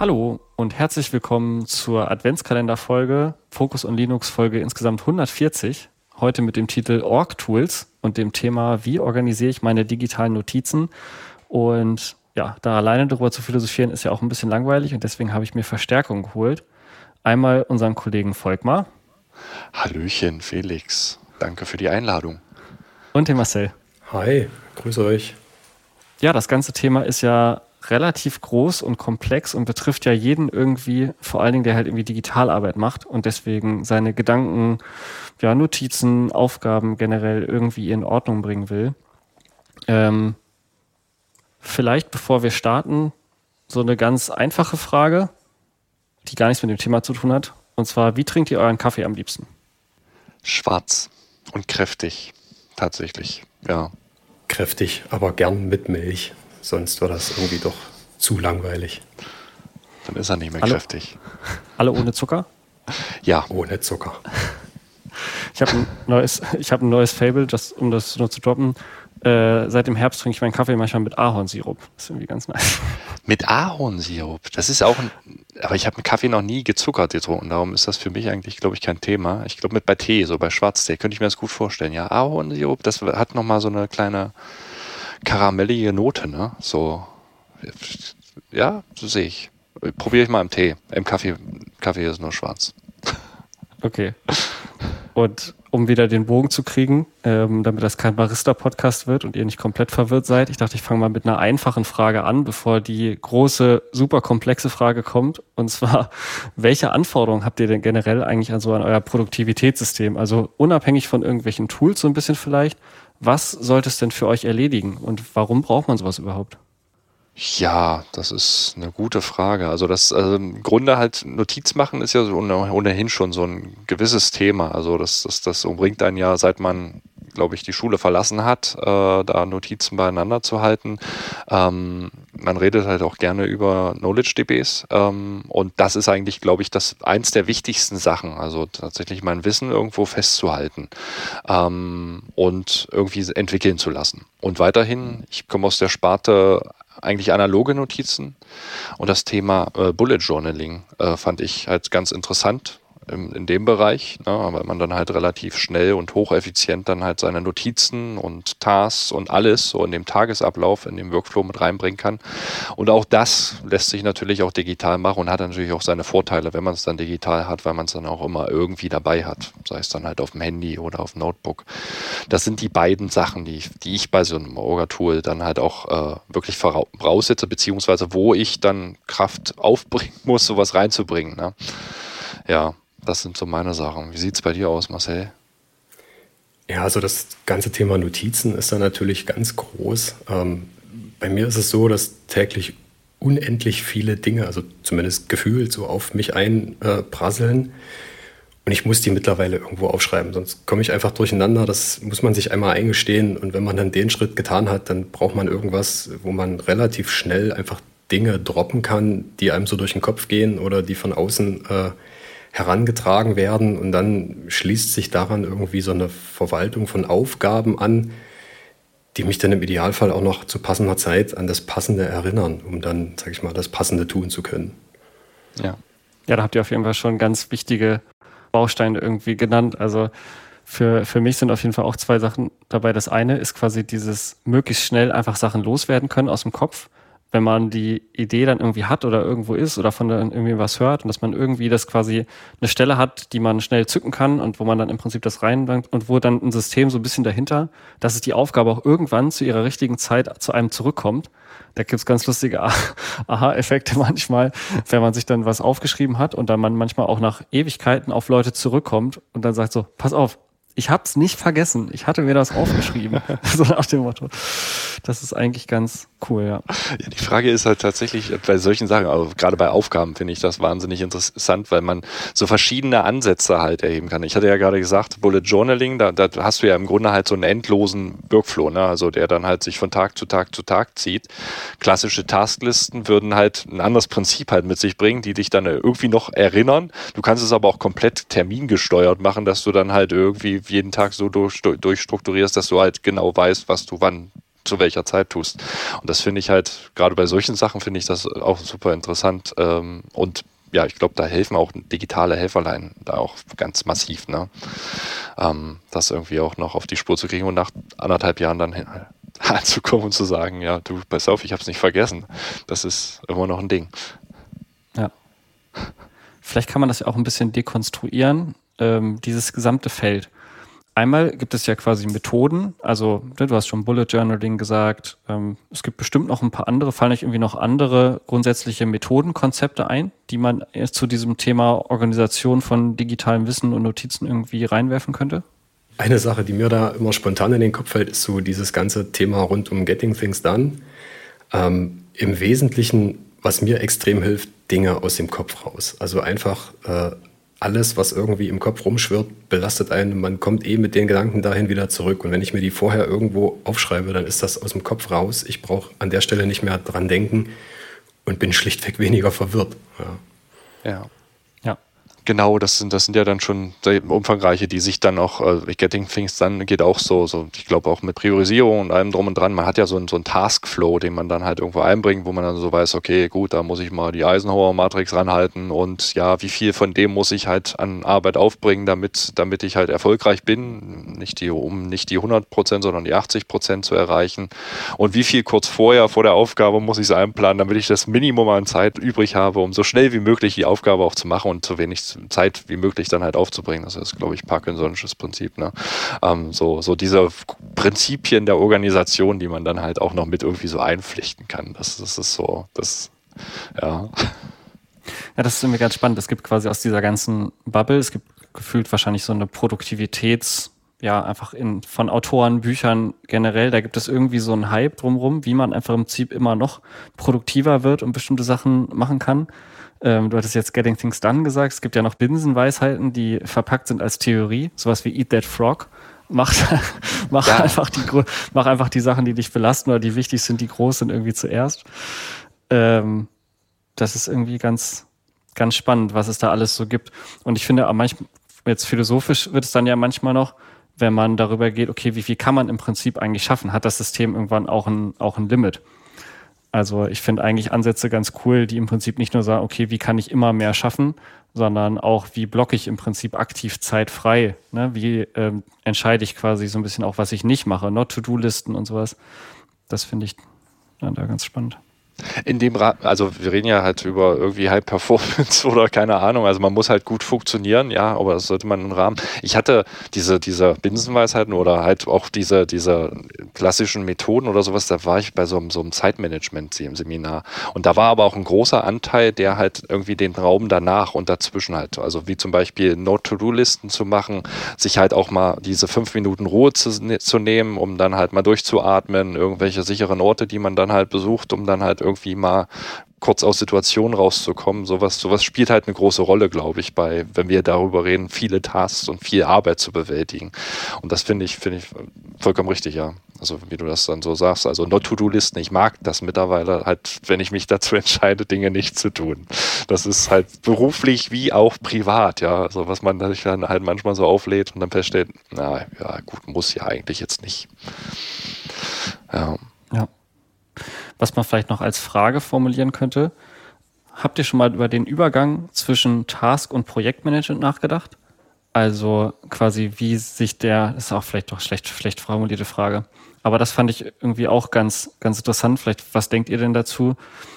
Hallo und herzlich willkommen zur Adventskalenderfolge, Focus on Linux Folge insgesamt 140. Heute mit dem Titel Org-Tools und dem Thema, wie organisiere ich meine digitalen Notizen. Und ja, da alleine darüber zu philosophieren, ist ja auch ein bisschen langweilig und deswegen habe ich mir Verstärkung geholt. Einmal unseren Kollegen Volkmar. Hallöchen, Felix. Danke für die Einladung. Und den Marcel. Hi, grüße euch. Ja, das ganze Thema ist ja relativ groß und komplex und betrifft ja jeden irgendwie, vor allen Dingen, der halt irgendwie Digitalarbeit macht und deswegen seine Gedanken, ja, Notizen, Aufgaben generell irgendwie in Ordnung bringen will. Vielleicht, bevor wir starten, so eine ganz einfache Frage, die gar nichts mit dem Thema zu tun hat. Und zwar, wie trinkt ihr euren Kaffee am liebsten? Schwarz und kräftig, tatsächlich, ja. Kräftig, aber gern mit Milch. Sonst wird das irgendwie doch zu langweilig. Dann ist er nicht mehr kräftig. Alle ohne Zucker? Ja. Ohne Zucker. Ich habe ein neues Fable, um das nur zu droppen. Seit dem Herbst trinke ich meinen Kaffee manchmal mit Ahornsirup. Das ist irgendwie ganz nice. Mit Ahornsirup? Das ist auch aber ich habe einen Kaffee noch nie gezuckert getrunken. Darum ist das für mich eigentlich, glaube ich, kein Thema. Ich glaube, bei Tee, so bei Schwarztee, könnte ich mir das gut vorstellen. Ja, Ahornsirup, das hat nochmal so eine kleine karamellige Note, ne? So, ja, so sehe ich. Probiere ich mal im Tee. Im Kaffee ist nur schwarz. Okay. Und um wieder den Bogen zu kriegen, damit das kein Barista-Podcast wird und ihr nicht komplett verwirrt seid, ich dachte, ich fange mal mit einer einfachen Frage an, bevor die große, super komplexe Frage kommt. Und zwar, welche Anforderungen habt ihr denn generell eigentlich an euer Produktivitätssystem? Also unabhängig von irgendwelchen Tools so ein bisschen vielleicht, was sollte es denn für euch erledigen und warum braucht man sowas überhaupt? Ja, das ist eine gute Frage. Also im Grunde halt Notiz machen ist ja so ohnehin schon so ein gewisses Thema. Also das umringt einen ja, seit man, glaube ich, die Schule verlassen hat, da Notizen beieinander zu halten. Man redet halt auch gerne über Knowledge-DBs und das ist eigentlich, glaube ich, eins der wichtigsten Sachen. Also tatsächlich mein Wissen irgendwo festzuhalten und irgendwie entwickeln zu lassen. Und weiterhin, ich komme aus der Sparte eigentlich analoge Notizen und das Thema Bullet Journaling fand ich halt ganz interessant in dem Bereich, ne, weil man dann halt relativ schnell und hocheffizient dann halt seine Notizen und Tasks und alles so in dem Tagesablauf, in dem Workflow mit reinbringen kann. Und auch das lässt sich natürlich auch digital machen und hat natürlich auch seine Vorteile, wenn man es dann digital hat, weil man es dann auch immer irgendwie dabei hat, sei es dann halt auf dem Handy oder auf dem Notebook. Das sind die beiden Sachen, die ich bei so einem Orga-Tool dann halt auch wirklich voraussetze, beziehungsweise wo ich dann Kraft aufbringen muss, sowas reinzubringen. Ne? Ja. Das sind so meine Sachen. Wie sieht es bei dir aus, Marcel? Ja, also das ganze Thema Notizen ist da natürlich ganz groß. Bei mir ist es so, dass täglich unendlich viele Dinge, also zumindest gefühlt, so auf mich einprasseln. Und ich muss die mittlerweile irgendwo aufschreiben, sonst komme ich einfach durcheinander. Das muss man sich einmal eingestehen. Und wenn man dann den Schritt getan hat, dann braucht man irgendwas, wo man relativ schnell einfach Dinge droppen kann, die einem so durch den Kopf gehen oder die von außen herangetragen werden und dann schließt sich daran irgendwie so eine Verwaltung von Aufgaben an, die mich dann im Idealfall auch noch zu passender Zeit an das Passende erinnern, um dann, sag ich mal, das Passende tun zu können. Ja, da habt ihr auf jeden Fall schon ganz wichtige Bausteine irgendwie genannt. Also für mich sind auf jeden Fall auch zwei Sachen dabei. Das eine ist quasi dieses möglichst schnell einfach Sachen loswerden können aus dem Kopf, wenn man die Idee dann irgendwie hat oder irgendwo ist oder von dann irgendwie was hört und dass man irgendwie das quasi eine Stelle hat, die man schnell zücken kann und wo man dann im Prinzip das reinbringt und wo dann ein System so ein bisschen dahinter, dass es die Aufgabe auch irgendwann zu ihrer richtigen Zeit zu einem zurückkommt. Da gibt's ganz lustige Aha-Effekte manchmal, wenn man sich dann was aufgeschrieben hat und dann man manchmal auch nach Ewigkeiten auf Leute zurückkommt und dann sagt so, pass auf, ich hab's nicht vergessen. Ich hatte mir das aufgeschrieben. So nach dem Motto. Das ist eigentlich ganz cool, ja. Ja, die Frage ist halt tatsächlich bei solchen Sachen, also gerade bei Aufgaben finde ich das wahnsinnig interessant, weil man so verschiedene Ansätze halt erheben kann. Ich hatte ja gerade gesagt, Bullet Journaling, da hast du ja im Grunde halt so einen endlosen Workflow, ne? Also der dann halt sich von Tag zu Tag zu Tag zieht. Klassische Tasklisten würden halt ein anderes Prinzip halt mit sich bringen, die dich dann irgendwie noch erinnern. Du kannst es aber auch komplett termingesteuert machen, dass du dann halt irgendwie jeden Tag so durchstrukturierst, dass du halt genau weißt, was du wann zu welcher Zeit tust. Und das finde ich halt, gerade bei solchen Sachen finde ich das auch super interessant. Und ja, ich glaube, da helfen auch digitale Helferlein da auch ganz massiv, ne? Das irgendwie auch noch auf die Spur zu kriegen und nach 1,5 Jahren dann anzukommen und zu sagen, ja, du, pass auf, ich habe es nicht vergessen. Das ist immer noch ein Ding. Ja. Vielleicht kann man das ja auch ein bisschen dekonstruieren, dieses gesamte Feld. Einmal gibt es ja quasi Methoden, also du hast schon Bullet Journaling gesagt, es gibt bestimmt noch ein paar andere, fallen euch irgendwie noch andere grundsätzliche Methodenkonzepte ein, die man erst zu diesem Thema Organisation von digitalem Wissen und Notizen irgendwie reinwerfen könnte? Eine Sache, die mir da immer spontan in den Kopf fällt, ist so dieses ganze Thema rund um Getting Things Done. Im Wesentlichen, was mir extrem hilft, Dinge aus dem Kopf raus. Also einfach alles, was irgendwie im Kopf rumschwirrt, belastet einen. Man kommt mit den Gedanken dahin wieder zurück. Und wenn ich mir die vorher irgendwo aufschreibe, dann ist das aus dem Kopf raus. Ich brauche an der Stelle nicht mehr dran denken und bin schlichtweg weniger verwirrt. Ja. Genau, das sind ja dann schon umfangreiche, die sich dann auch, Getting Things Done geht auch so, ich glaube auch mit Priorisierung und allem drum und dran. Man hat ja so einen Taskflow, den man dann halt irgendwo einbringt, wo man dann so weiß, okay, gut, da muss ich mal die Eisenhower-Matrix ranhalten und ja, wie viel von dem muss ich halt an Arbeit aufbringen, damit ich halt erfolgreich bin, um nicht die 100%, sondern die 80% zu erreichen. Und wie viel kurz vor der Aufgabe muss ich es einplanen, damit ich das Minimum an Zeit übrig habe, um so schnell wie möglich die Aufgabe auch zu machen und so wenig Zeit wie möglich dann halt aufzubringen. Das ist, glaube ich, Parkinsonisches Prinzip. Ne? So diese Prinzipien der Organisation, die man dann halt auch noch mit irgendwie so einpflichten kann. Das ist so, ja. Ja, das ist irgendwie ganz spannend. Es gibt quasi aus dieser ganzen Bubble, es gibt gefühlt wahrscheinlich so eine einfach von Autoren, Büchern generell, da gibt es irgendwie so einen Hype drumherum, wie man einfach im Prinzip immer noch produktiver wird und bestimmte Sachen machen kann. Du hattest jetzt Getting Things Done gesagt. Es gibt ja noch Binsenweisheiten, die verpackt sind als Theorie. Sowas wie Eat That Frog. Mach einfach die Sachen, die dich belasten oder die wichtig sind, die groß sind, irgendwie zuerst. Das ist irgendwie ganz, ganz spannend, was es da alles so gibt. Und ich finde, jetzt philosophisch wird es dann ja manchmal noch, wenn man darüber geht, okay, wie viel kann man im Prinzip eigentlich schaffen? Hat das System irgendwann auch ein Limit? Also ich finde eigentlich Ansätze ganz cool, die im Prinzip nicht nur sagen, okay, wie kann ich immer mehr schaffen, sondern auch, wie blocke ich im Prinzip aktiv Zeit frei? Ne? Wie entscheide ich quasi so ein bisschen auch, was ich nicht mache? To-Do-Listen und sowas. Das finde ich da ganz spannend. In dem also wir reden ja halt über irgendwie High Performance oder keine Ahnung, also man muss halt gut funktionieren, ja, aber das sollte man im Rahmen. Ich hatte diese Binsenweisheiten oder halt auch diese klassischen Methoden oder sowas, da war ich bei so einem Zeitmanagement-Seminar und da war aber auch ein großer Anteil, der halt irgendwie den Raum danach und dazwischen halt, also wie zum Beispiel No-To-Do-Listen zu machen, sich halt auch mal diese 5 Minuten Ruhe zu nehmen, um dann halt mal durchzuatmen, irgendwelche sicheren Orte, die man dann halt besucht, um dann halt irgendwie mal kurz aus Situationen rauszukommen. Sowas spielt halt eine große Rolle, glaube ich, wenn wir darüber reden, viele Tasks und viel Arbeit zu bewältigen. Und das finde ich vollkommen richtig, ja. Also wie du das dann so sagst, also No-To-Do-Listen, ich mag das mittlerweile halt, wenn ich mich dazu entscheide, Dinge nicht zu tun. Das ist halt beruflich wie auch privat, ja. Also was man sich dann halt manchmal so auflädt und dann feststellt, na ja, gut, muss ja eigentlich jetzt nicht. Ja. Was man vielleicht noch als Frage formulieren könnte, habt ihr schon mal über den Übergang zwischen Task- und Projektmanagement nachgedacht? Also quasi, wie sich das ist auch vielleicht doch schlecht formulierte Frage, aber das fand ich irgendwie auch ganz, ganz interessant. Vielleicht, was denkt ihr denn dazu?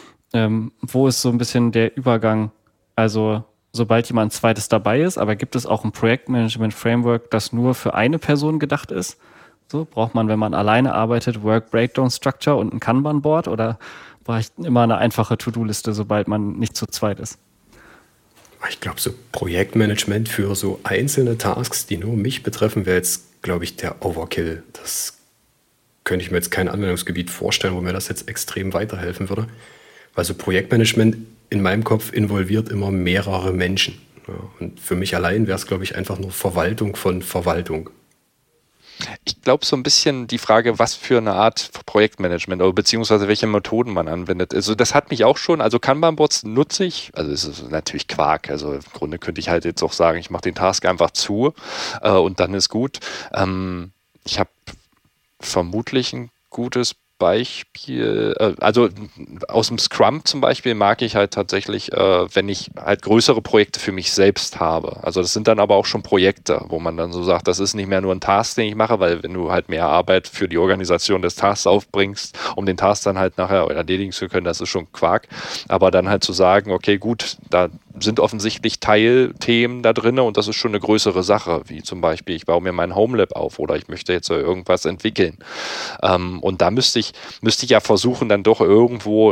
Wo ist so ein bisschen der Übergang? Also, sobald jemand zweites dabei ist, aber gibt es auch ein Projektmanagement-Framework, das nur für eine Person gedacht ist? So, braucht man, wenn man alleine arbeitet, Work Breakdown Structure und ein Kanban-Board oder braucht immer eine einfache To-Do-Liste, sobald man nicht zu zweit ist? Ich glaube, so Projektmanagement für so einzelne Tasks, die nur mich betreffen, wäre jetzt, glaube ich, der Overkill. Das könnte ich mir jetzt kein Anwendungsgebiet vorstellen, wo mir das jetzt extrem weiterhelfen würde. Weil so Projektmanagement in meinem Kopf involviert immer mehrere Menschen. Ja, und für mich allein wäre es, glaube ich, einfach nur Verwaltung von Verwaltung. Ich glaube so ein bisschen die Frage, was für eine Art Projektmanagement oder beziehungsweise welche Methoden man anwendet. Also das hat mich auch schon, also Kanban-Boards nutze ich, also es ist natürlich Quark, also im Grunde könnte ich halt jetzt auch sagen, ich mache den Task einfach zu und dann ist gut. Ich habe vermutlich einen gutes Beispiel, also aus dem Scrum zum Beispiel mag ich halt tatsächlich, wenn ich halt größere Projekte für mich selbst habe. Also das sind dann aber auch schon Projekte, wo man dann so sagt, das ist nicht mehr nur ein Task, den ich mache, weil wenn du halt mehr Arbeit für die Organisation des Tasks aufbringst, um den Task dann halt nachher erledigen zu können, das ist schon Quark. Aber dann halt zu sagen, okay, gut, da sind offensichtlich Teilthemen da drin und das ist schon eine größere Sache, wie zum Beispiel, ich baue mir mein Homelab auf oder ich möchte jetzt irgendwas entwickeln. Und da müsste ich ja versuchen, dann doch irgendwo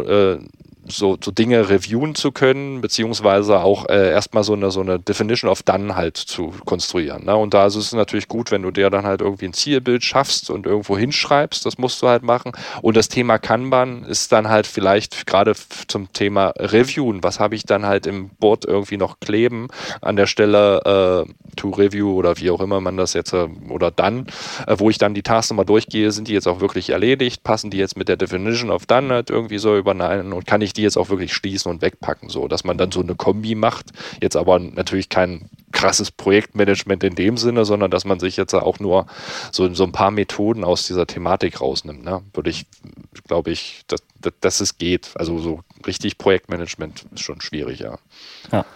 so Dinge reviewen zu können, beziehungsweise auch erstmal so eine Definition of Done halt zu konstruieren. Ne? Und da ist es natürlich gut, wenn du dir dann halt irgendwie ein Zielbild schaffst und irgendwo hinschreibst, das musst du halt machen. Und das Thema Kanban ist dann halt vielleicht gerade zum Thema Reviewen, was habe ich dann halt im Board irgendwie noch kleben, an der Stelle to Review oder wie auch immer man das jetzt, oder dann, wo ich dann die Tasks nochmal durchgehe, sind die jetzt auch wirklich erledigt, passen die jetzt mit der Definition of Done halt irgendwie so überein und kann ich die jetzt auch wirklich schließen und wegpacken, so, dass man dann so eine Kombi macht, jetzt aber natürlich kein krasses Projektmanagement in dem Sinne, sondern dass man sich jetzt auch nur so ein paar Methoden aus dieser Thematik rausnimmt, ne? Glaube ich, dass es geht. Also so richtig Projektmanagement ist schon schwierig, ja. Ja.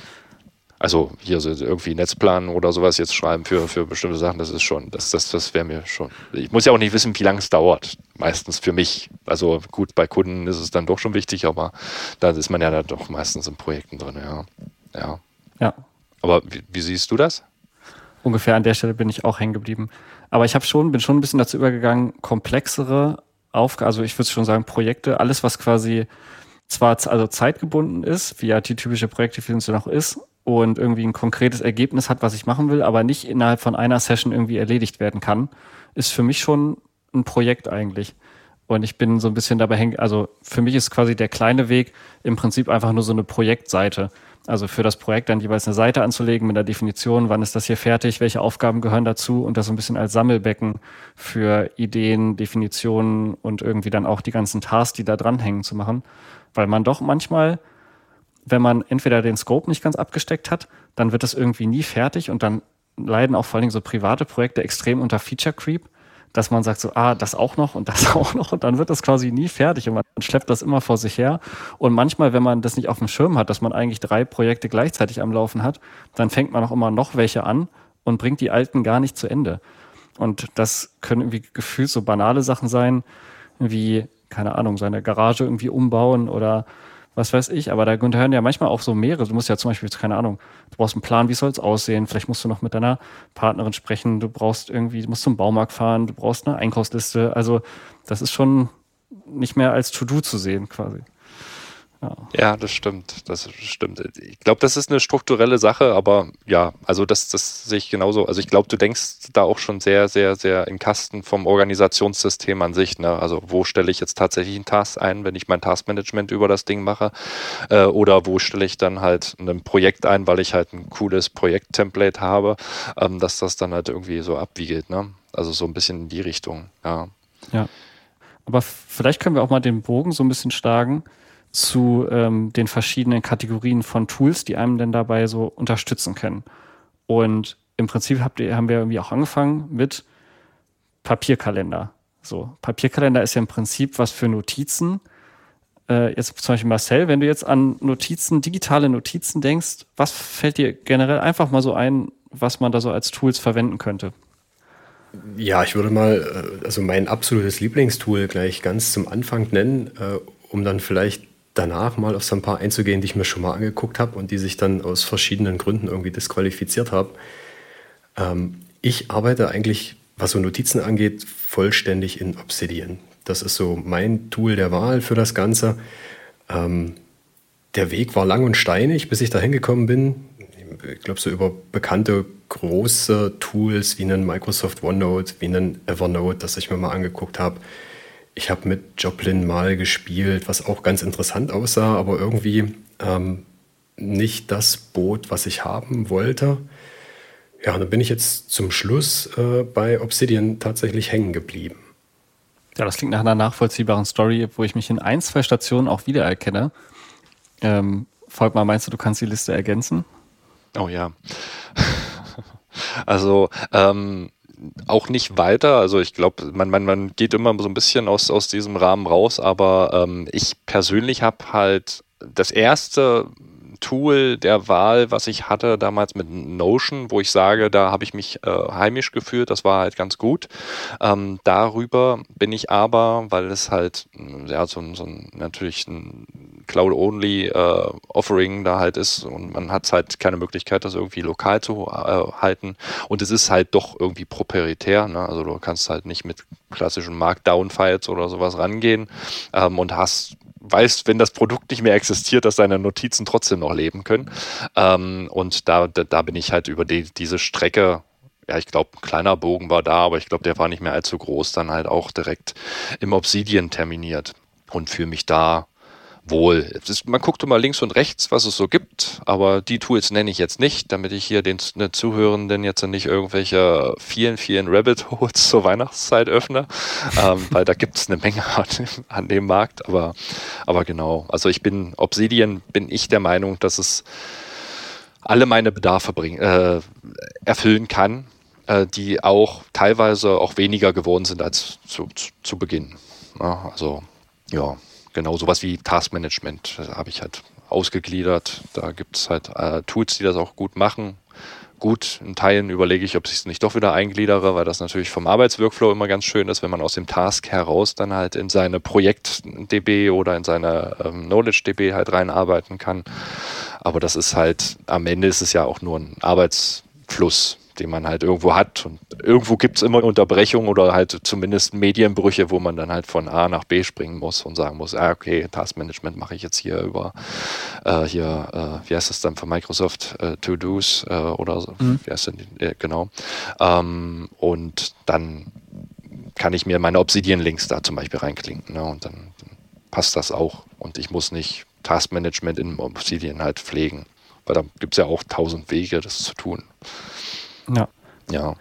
Also hier so irgendwie Netzplan oder sowas jetzt schreiben für bestimmte Sachen, das ist schon, das wäre mir schon. Ich muss ja auch nicht wissen, wie lange es dauert. Meistens für mich. Also gut, bei Kunden ist es dann doch schon wichtig, aber da ist man ja dann doch meistens in Projekten drin, ja. Ja. Aber wie siehst du das? Ungefähr an der Stelle bin ich auch hängen geblieben. Aber ich bin schon ein bisschen dazu übergegangen, komplexere Aufgaben, also ich würde schon sagen Projekte, alles was quasi zwar also zeitgebunden ist, wie ja die typische Projektdefinition auch ist, und irgendwie ein konkretes Ergebnis hat, was ich machen will, aber nicht innerhalb von einer Session irgendwie erledigt werden kann, ist für mich schon ein Projekt eigentlich. Und ich bin so ein bisschen dabei hängen, also für mich ist quasi der kleine Weg im Prinzip einfach nur so eine Projektseite. Also für das Projekt dann jeweils eine Seite anzulegen mit der Definition, wann ist das hier fertig, welche Aufgaben gehören dazu und das so ein bisschen als Sammelbecken für Ideen, Definitionen und irgendwie dann auch die ganzen Tasks, die da dranhängen, zu machen. Weil man doch manchmal, wenn man entweder den Scope nicht ganz abgesteckt hat, dann wird das irgendwie nie fertig und dann leiden auch vor allen Dingen so private Projekte extrem unter Feature Creep, dass man sagt so, das auch noch und das auch noch und dann wird das quasi nie fertig und man schleppt das immer vor sich her. Und manchmal, wenn man das nicht auf dem Schirm hat, dass man eigentlich 3 Projekte gleichzeitig am Laufen hat, dann fängt man auch immer noch welche an und bringt die alten gar nicht zu Ende. Und das können irgendwie gefühlt so banale Sachen sein, wie, keine Ahnung, seine Garage irgendwie umbauen oder was weiß ich, aber da gehören ja manchmal auch so mehrere. Du musst ja zum Beispiel, keine Ahnung, du brauchst einen Plan, wie soll es aussehen, vielleicht musst du noch mit deiner Partnerin sprechen, du musst zum Baumarkt fahren, du brauchst eine Einkaufsliste, also das ist schon nicht mehr als To-Do zu sehen quasi. Ja, das stimmt. Ich glaube, das ist eine strukturelle Sache, aber ja, also das sehe ich genauso. Also ich glaube, du denkst da auch schon sehr, sehr, sehr im Kasten vom Organisationssystem an sich. Ne? Also wo stelle ich jetzt tatsächlich einen Task ein, wenn ich mein Taskmanagement über das Ding mache? Oder wo stelle ich dann halt ein Projekt ein, weil ich halt ein cooles Projekt-Template habe, dass das dann halt irgendwie so abwiegelt. Ne? Also so ein bisschen in die Richtung, ja. Ja, aber vielleicht können wir auch mal den Bogen so ein bisschen schlagen zu den verschiedenen Kategorien von Tools, die einem denn dabei so unterstützen können. Und im Prinzip haben wir irgendwie auch angefangen mit Papierkalender. So, Papierkalender ist ja im Prinzip was für Notizen. Jetzt zum Beispiel Marcel, wenn du jetzt an Notizen, digitale Notizen denkst, was fällt dir generell einfach mal so ein, was man da so als Tools verwenden könnte? Ja, ich würde mal also mein absolutes Lieblingstool gleich ganz zum Anfang nennen, um dann vielleicht danach mal auf so ein paar einzugehen, die ich mir schon mal angeguckt habe und die sich dann aus verschiedenen Gründen irgendwie disqualifiziert haben. Ich arbeite eigentlich, was so Notizen angeht, vollständig in Obsidian. Das ist so mein Tool der Wahl für das Ganze. Der Weg war lang und steinig, bis ich da hingekommen bin. Ich glaube, so über bekannte große Tools wie einen Microsoft OneNote, wie einen Evernote, das ich mir mal angeguckt habe. Ich habe mit Joplin mal gespielt, was auch ganz interessant aussah, aber irgendwie nicht das Boot, was ich haben wollte. Ja, und dann bin ich jetzt zum Schluss bei Obsidian tatsächlich hängen geblieben. Ja, das klingt nach einer nachvollziehbaren Story, wo ich mich in 1-2 Stationen auch wiedererkenne. Volkmar, meinst du kannst die Liste ergänzen? Oh ja. Also auch nicht weiter. Also ich glaube, man geht immer so ein bisschen aus diesem Rahmen raus, aber ich persönlich habe halt das erste Tool der Wahl, was ich hatte damals mit Notion, wo ich sage, da habe ich mich heimisch gefühlt, das war halt ganz gut. Darüber bin ich aber, weil es halt ja natürlich ein Cloud-only Offering da halt ist und man hat halt keine Möglichkeit, das irgendwie lokal zu halten und es ist halt doch irgendwie proprietär, ne? Also du kannst halt nicht mit klassischen Markdown-Files oder sowas rangehen und weißt, wenn das Produkt nicht mehr existiert, dass deine Notizen trotzdem noch leben können. Und da bin ich halt über diese Strecke, ja, ich glaube, ein kleiner Bogen war da, aber ich glaube, der war nicht mehr allzu groß, dann halt auch direkt im Obsidian terminiert und fühle mich da wohl. Man guckt immer links und rechts, was es so gibt, aber die Tools nenne ich jetzt nicht, damit ich hier den Zuhörenden jetzt nicht irgendwelche vielen Rabbit Holes zur Weihnachtszeit öffne, weil da gibt es eine Menge an dem Markt, aber genau. Also Obsidian bin ich der Meinung, dass es alle meine Bedarfe erfüllen kann, die auch teilweise auch weniger geworden sind als zu Beginn. Ja, also, ja. Genau, sowas wie Taskmanagement habe ich halt ausgegliedert. Da gibt es halt Tools, die das auch gut machen. Gut, in Teilen überlege ich, ob ich es nicht doch wieder eingliedere, weil das natürlich vom Arbeitsworkflow immer ganz schön ist, wenn man aus dem Task heraus dann halt in seine Projekt-DB oder in seine Knowledge-DB halt reinarbeiten kann. Aber das ist halt, am Ende ist es ja auch nur ein Arbeitsfluss, den man halt irgendwo hat. Und irgendwo gibt es immer Unterbrechungen oder halt zumindest Medienbrüche, wo man dann halt von A nach B springen muss und sagen muss, okay, Taskmanagement mache ich jetzt hier über wie heißt das dann von Microsoft, To-Dos oder so, wie heißt denn, genau. Und dann kann ich mir meine Obsidian-Links da zum Beispiel reinklinken, ne? Und dann passt das auch. Und ich muss nicht Taskmanagement in Obsidian halt pflegen, weil da gibt es ja auch 1000 Wege, das zu tun. Ja.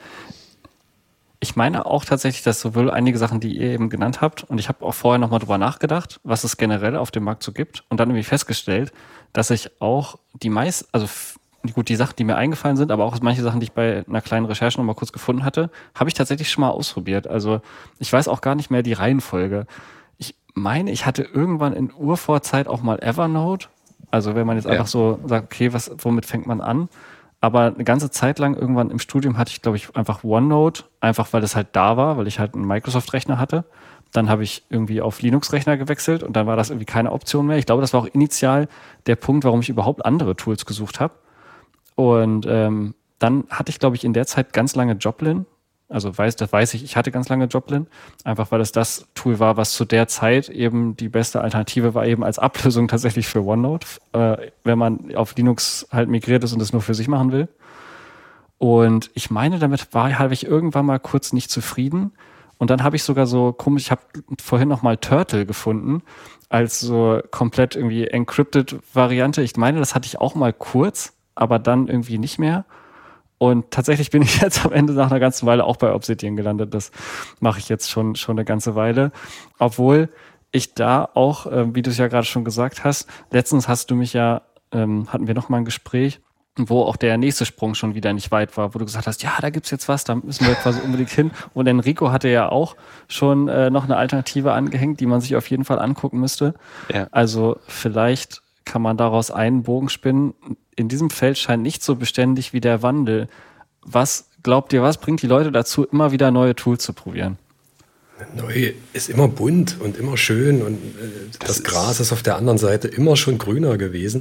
Ich meine auch tatsächlich, dass sowohl einige Sachen, die ihr eben genannt habt, und ich habe auch vorher nochmal drüber nachgedacht, was es generell auf dem Markt so gibt und dann irgendwie festgestellt, dass ich auch die Sachen, die mir eingefallen sind, aber auch manche Sachen, die ich bei einer kleinen Recherche nochmal kurz gefunden hatte, habe ich tatsächlich schon mal ausprobiert. Also ich weiß auch gar nicht mehr die Reihenfolge. Ich meine, ich hatte irgendwann in Urvorzeit auch mal Evernote. Also wenn man jetzt einfach so sagt, okay, womit fängt man an? Aber eine ganze Zeit lang irgendwann im Studium hatte ich, glaube ich, einfach OneNote, einfach weil es halt da war, weil ich halt einen Microsoft-Rechner hatte. Dann habe ich irgendwie auf Linux-Rechner gewechselt und dann war das irgendwie keine Option mehr. Ich glaube, das war auch initial der Punkt, warum ich überhaupt andere Tools gesucht habe. Und dann hatte ich, glaube ich, in der Zeit ganz lange Joplin. Also ich hatte ganz lange Joplin, einfach weil es das Tool war, was zu der Zeit eben die beste Alternative war, eben als Ablösung tatsächlich für OneNote, wenn man auf Linux halt migriert ist und es nur für sich machen will. Und ich meine, damit habe ich irgendwann mal kurz nicht zufrieden. Und dann habe ich sogar so komisch, ich habe vorhin noch mal Turtle gefunden, als so komplett irgendwie encrypted Variante. Ich meine, das hatte ich auch mal kurz, aber dann irgendwie nicht mehr. Und tatsächlich bin ich jetzt am Ende nach einer ganzen Weile auch bei Obsidian gelandet. Das mache ich jetzt schon eine ganze Weile. Obwohl ich da auch, wie du es ja gerade schon gesagt hast, letztens hast du mich ja, hatten wir noch mal ein Gespräch, wo auch der nächste Sprung schon wieder nicht weit war, wo du gesagt hast, ja, da gibt's jetzt was, da müssen wir quasi unbedingt hin. Und Enrico hatte ja auch schon noch eine Alternative angehängt, die man sich auf jeden Fall angucken müsste. Ja. Also vielleicht kann man daraus einen Bogen spinnen. In diesem Feld scheint nicht so beständig wie der Wandel. Was glaubt ihr, was bringt die Leute dazu, immer wieder neue Tools zu probieren? Neu ist immer bunt und immer schön und das Gras ist auf der anderen Seite immer schon grüner gewesen.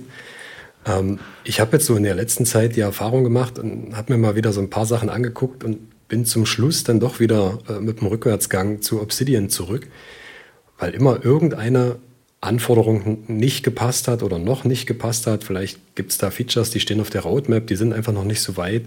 Ich habe jetzt so in der letzten Zeit die Erfahrung gemacht und habe mir mal wieder so ein paar Sachen angeguckt und bin zum Schluss dann doch wieder mit dem Rückwärtsgang zu Obsidian zurück, weil immer irgendeine Anforderung nicht gepasst hat oder noch nicht gepasst hat. Vielleicht gibt es da Features, die stehen auf der Roadmap, die sind einfach noch nicht so weit.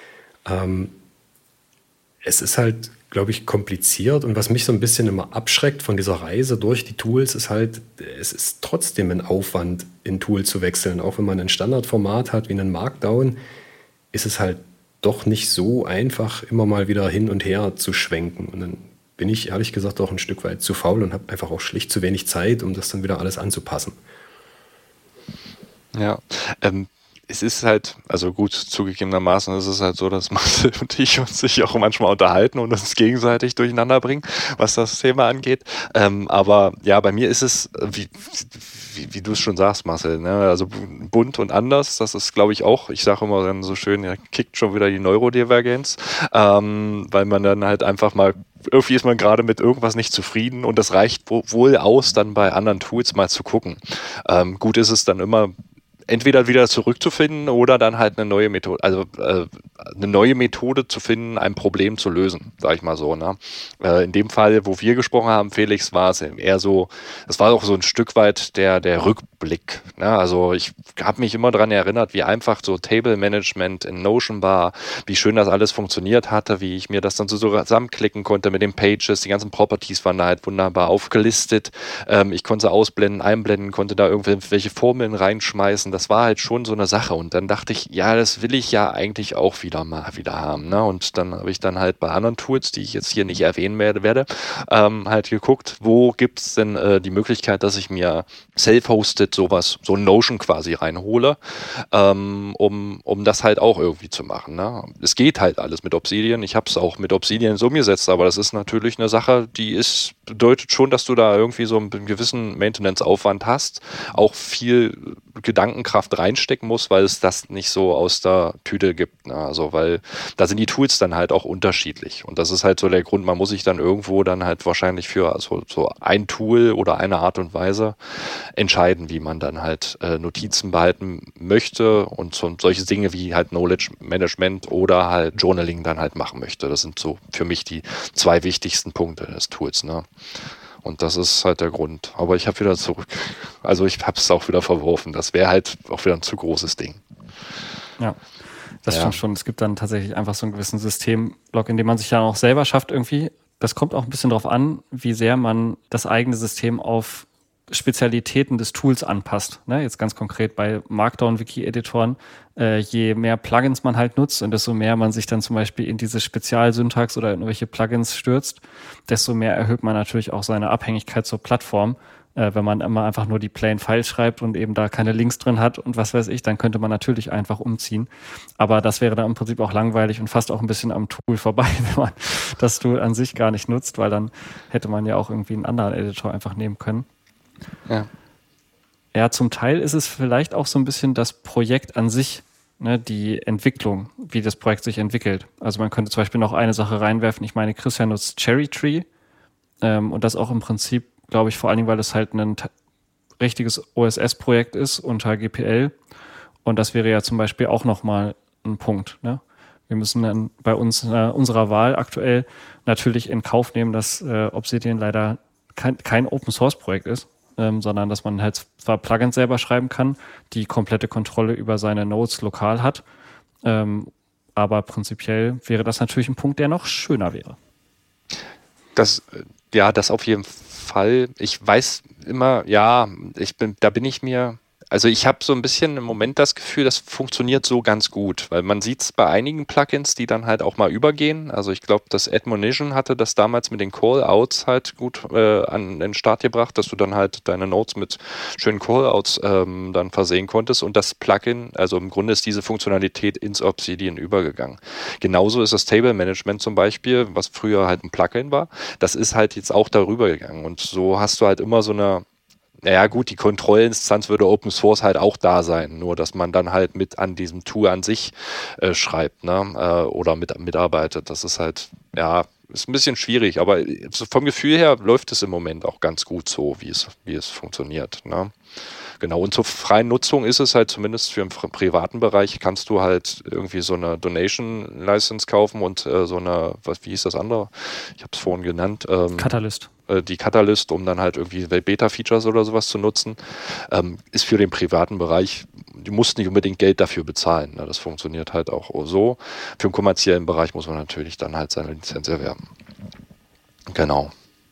Es ist halt, glaube ich, kompliziert und was mich so ein bisschen immer abschreckt von dieser Reise durch die Tools, ist halt, es ist trotzdem ein Aufwand, in Tool zu wechseln. Auch wenn man ein Standardformat hat wie einen Markdown, ist es halt doch nicht so einfach, immer mal wieder hin und her zu schwenken. Und dann bin ich ehrlich gesagt auch ein Stück weit zu faul und habe einfach auch schlicht zu wenig Zeit, um das dann wieder alles anzupassen. Ja, es ist halt, also gut, zugegebenermaßen ist es halt so, dass Marcel und ich uns sich auch manchmal unterhalten und uns gegenseitig durcheinander bringen, was das Thema angeht. Aber ja, bei mir ist es, wie du es schon sagst, Marcel, ne? Also bunt und anders, das ist, glaube ich, auch, ich sage immer dann so schön, ja, kickt schon wieder die Neurodivergenz, weil man dann halt einfach mal, irgendwie ist man gerade mit irgendwas nicht zufrieden und das reicht wohl aus, dann bei anderen Tools mal zu gucken. Gut ist es dann immer, entweder wieder zurückzufinden oder dann halt eine neue Methode, also eine neue Methode zu finden, ein Problem zu lösen, sag ich mal so. Ne? In dem Fall, wo wir gesprochen haben, Felix, war es eher so, es war auch so ein Stück weit der Rückblick. Ne? Also ich habe mich immer daran erinnert, wie einfach so Table Management in Notion war, wie schön das alles funktioniert hatte, wie ich mir das dann so zusammenklicken konnte mit den Pages, die ganzen Properties waren da halt wunderbar aufgelistet. Ich konnte sie ausblenden, einblenden, konnte da irgendwelche Formeln reinschmeißen. Das war halt schon so eine Sache. Und dann dachte ich, ja, das will ich ja eigentlich auch wieder haben. Ne? Und dann habe ich dann halt bei anderen Tools, die ich jetzt hier nicht erwähnen werde, halt geguckt, wo gibt es denn die Möglichkeit, dass ich mir self-hosted sowas, so Notion quasi reinhole, um das halt auch irgendwie zu machen. Ne? Es geht halt alles mit Obsidian. Ich habe es auch mit Obsidian so umgesetzt, aber das ist natürlich eine Sache, die bedeutet schon, dass du da irgendwie so einen gewissen Maintenance-Aufwand hast, auch viel Gedankenkraft reinstecken muss, weil es das nicht so aus der Tüte gibt. Ne? Also, weil da sind die Tools dann halt auch unterschiedlich. Und das ist halt so der Grund, man muss sich dann irgendwo dann halt wahrscheinlich für so ein Tool oder eine Art und Weise entscheiden, wie man dann halt Notizen behalten möchte und solche Dinge wie halt Knowledge Management oder halt Journaling dann halt machen möchte. Das sind so für mich die zwei wichtigsten Punkte des Tools. Ne? Und das ist halt der Grund. Aber ich habe wieder zurück. Also ich habe es auch wieder verworfen. Das wäre halt auch wieder ein zu großes Ding. Ja, das stimmt schon. Es gibt dann tatsächlich einfach so einen gewissen Systemblock, in dem man sich dann auch selber schafft irgendwie. Das kommt auch ein bisschen darauf an, wie sehr man das eigene System auf Spezialitäten des Tools anpasst. Ne? Jetzt ganz konkret bei Markdown-Wiki-Editoren, je mehr Plugins man halt nutzt und desto mehr man sich dann zum Beispiel in diese Spezialsyntax oder in irgendwelche Plugins stürzt, desto mehr erhöht man natürlich auch seine Abhängigkeit zur Plattform. Wenn man immer einfach nur die plain File schreibt und eben da keine Links drin hat und was weiß ich, dann könnte man natürlich einfach umziehen. Aber das wäre dann im Prinzip auch langweilig und fast auch ein bisschen am Tool vorbei, wenn man das Tool an sich gar nicht nutzt, weil dann hätte man ja auch irgendwie einen anderen Editor einfach nehmen können. Ja. Ja, zum Teil ist es vielleicht auch so ein bisschen das Projekt an sich, ne, die Entwicklung, wie das Projekt sich entwickelt. Also man könnte zum Beispiel noch eine Sache reinwerfen. Ich meine, Christian nutzt Cherry Tree und das auch im Prinzip, glaube ich, vor allen Dingen, weil es halt ein richtiges OSS-Projekt ist unter GPL und das wäre ja zum Beispiel auch nochmal ein Punkt. Ne? Wir müssen dann bei uns unserer Wahl aktuell natürlich in Kauf nehmen, dass Obsidian leider kein Open-Source-Projekt ist, sondern dass man halt zwar Plugins selber schreiben kann, die komplette Kontrolle über seine Nodes lokal hat, aber prinzipiell wäre das natürlich ein Punkt, der noch schöner wäre. Das auf jeden Fall. Ich weiß immer, da bin ich mir, also ich habe so ein bisschen im Moment das Gefühl, das funktioniert so ganz gut, weil man sieht es bei einigen Plugins, die dann halt auch mal übergehen. Also ich glaube, das Admonition hatte das damals mit den Callouts halt gut an den Start gebracht, dass du dann halt deine Notes mit schönen Callouts dann versehen konntest und das Plugin, also im Grunde ist diese Funktionalität ins Obsidian übergegangen. Genauso ist das Table Management zum Beispiel, was früher halt ein Plugin war, das ist halt jetzt auch darüber gegangen und so hast du halt immer so eine. Naja gut, die Kontrollinstanz würde Open Source halt auch da sein, nur dass man dann halt mit an diesem Tool an sich schreibt, ne? Oder mitarbeitet. Das ist halt, ist ein bisschen schwierig, aber vom Gefühl her läuft es im Moment auch ganz gut so, wie es funktioniert. Ne? Genau, und zur freien Nutzung ist es halt zumindest für den privaten Bereich, kannst du halt irgendwie so eine Donation-License kaufen und so eine, wie hieß das andere? Ich habe es vorhin genannt. Catalyst. Die Catalyst, um dann halt irgendwie Beta-Features oder sowas zu nutzen, ist für den privaten Bereich, du musst nicht unbedingt Geld dafür bezahlen. Ne? Das funktioniert halt auch so. Für den kommerziellen Bereich muss man natürlich dann halt seine Lizenz erwerben. Genau.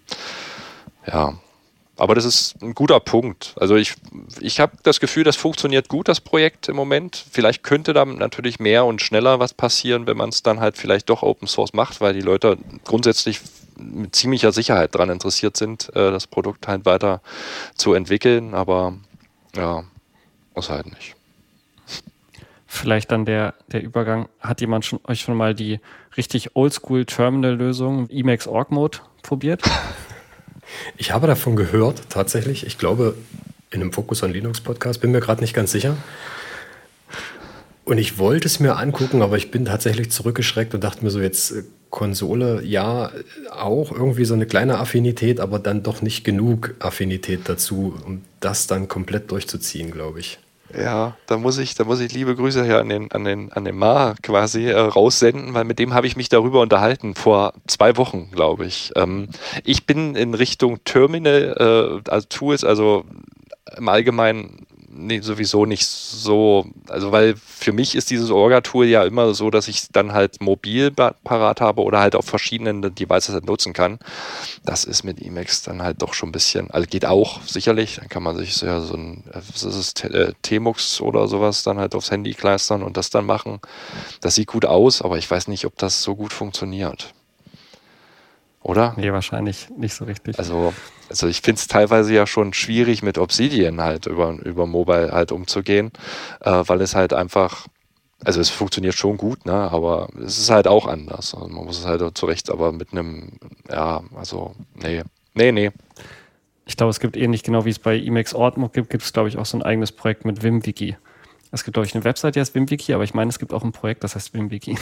Ja. Aber das ist ein guter Punkt. Also ich habe das Gefühl, das funktioniert gut, das Projekt im Moment. Vielleicht könnte da natürlich mehr und schneller was passieren, wenn man es dann halt vielleicht doch Open Source macht, weil die Leute grundsätzlich mit ziemlicher Sicherheit daran interessiert sind, das Produkt halt weiter zu entwickeln. Aber ja, muss halt nicht. vielleicht dann der Übergang. Hat jemand euch schon mal die richtig Oldschool-Terminal-Lösung Emacs Org Mode probiert? Ich habe davon gehört, tatsächlich. Ich glaube, in einem Focus on Linux Podcast, bin mir gerade nicht ganz sicher. Und ich wollte es mir angucken, aber ich bin tatsächlich zurückgeschreckt und dachte mir so, jetzt Konsole, ja, auch irgendwie so eine kleine Affinität, aber dann doch nicht genug Affinität dazu, um das dann komplett durchzuziehen, glaube ich. Ja, da muss ich liebe Grüße hier an den Ma quasi raussenden, weil mit dem habe ich mich darüber unterhalten vor 2 Wochen, glaube ich. Ich bin in Richtung Terminal also Tools, also im Allgemeinen sowieso nicht so, also weil für mich ist dieses Orga-Tool ja immer so, dass ich es dann halt mobil parat habe oder halt auf verschiedenen Devices halt nutzen kann. Das ist mit Emacs dann halt doch schon ein bisschen, also geht auch sicherlich, dann kann man sich ja so ein, was ist es, Tmux oder sowas dann halt aufs Handy kleistern und das dann machen. Das sieht gut aus, aber ich weiß nicht, ob das so gut funktioniert. Oder? Nee, wahrscheinlich nicht so richtig. Also ich finde es teilweise ja schon schwierig, mit Obsidian halt über Mobile halt umzugehen, weil es halt einfach, also es funktioniert schon gut, ne, aber es ist halt auch anders. Also man muss es halt zurecht, aber mit einem, ja, also, nee. Ich glaube, es gibt ähnlich genau wie es bei Emacs Org Mode gibt es, glaube ich, auch so ein eigenes Projekt mit WimWiki. Es gibt, glaube ich, eine Website, die heißt WimWiki, aber ich meine, es gibt auch ein Projekt, das heißt WimWiki.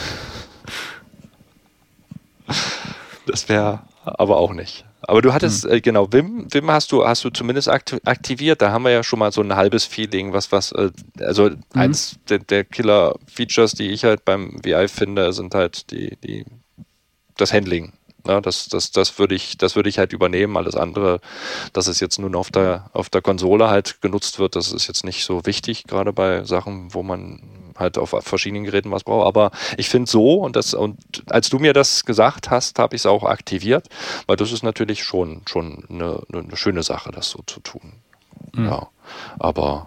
Das wäre aber auch nicht. Aber du hattest, genau, Vim hast du zumindest aktiviert. Da haben wir ja schon mal so ein halbes Feeling, also eins der Killer-Features, die ich halt beim VI finde, sind halt das Handling. Ja, das würde ich halt übernehmen. Alles andere, dass es jetzt nun auf der Konsole halt genutzt wird, das ist jetzt nicht so wichtig, gerade bei Sachen, wo man halt auf verschiedenen Geräten was braucht. Aber ich finde so, und als du mir das gesagt hast, habe ich es auch aktiviert, weil das ist natürlich schon eine schöne Sache, das so zu tun. Ja, aber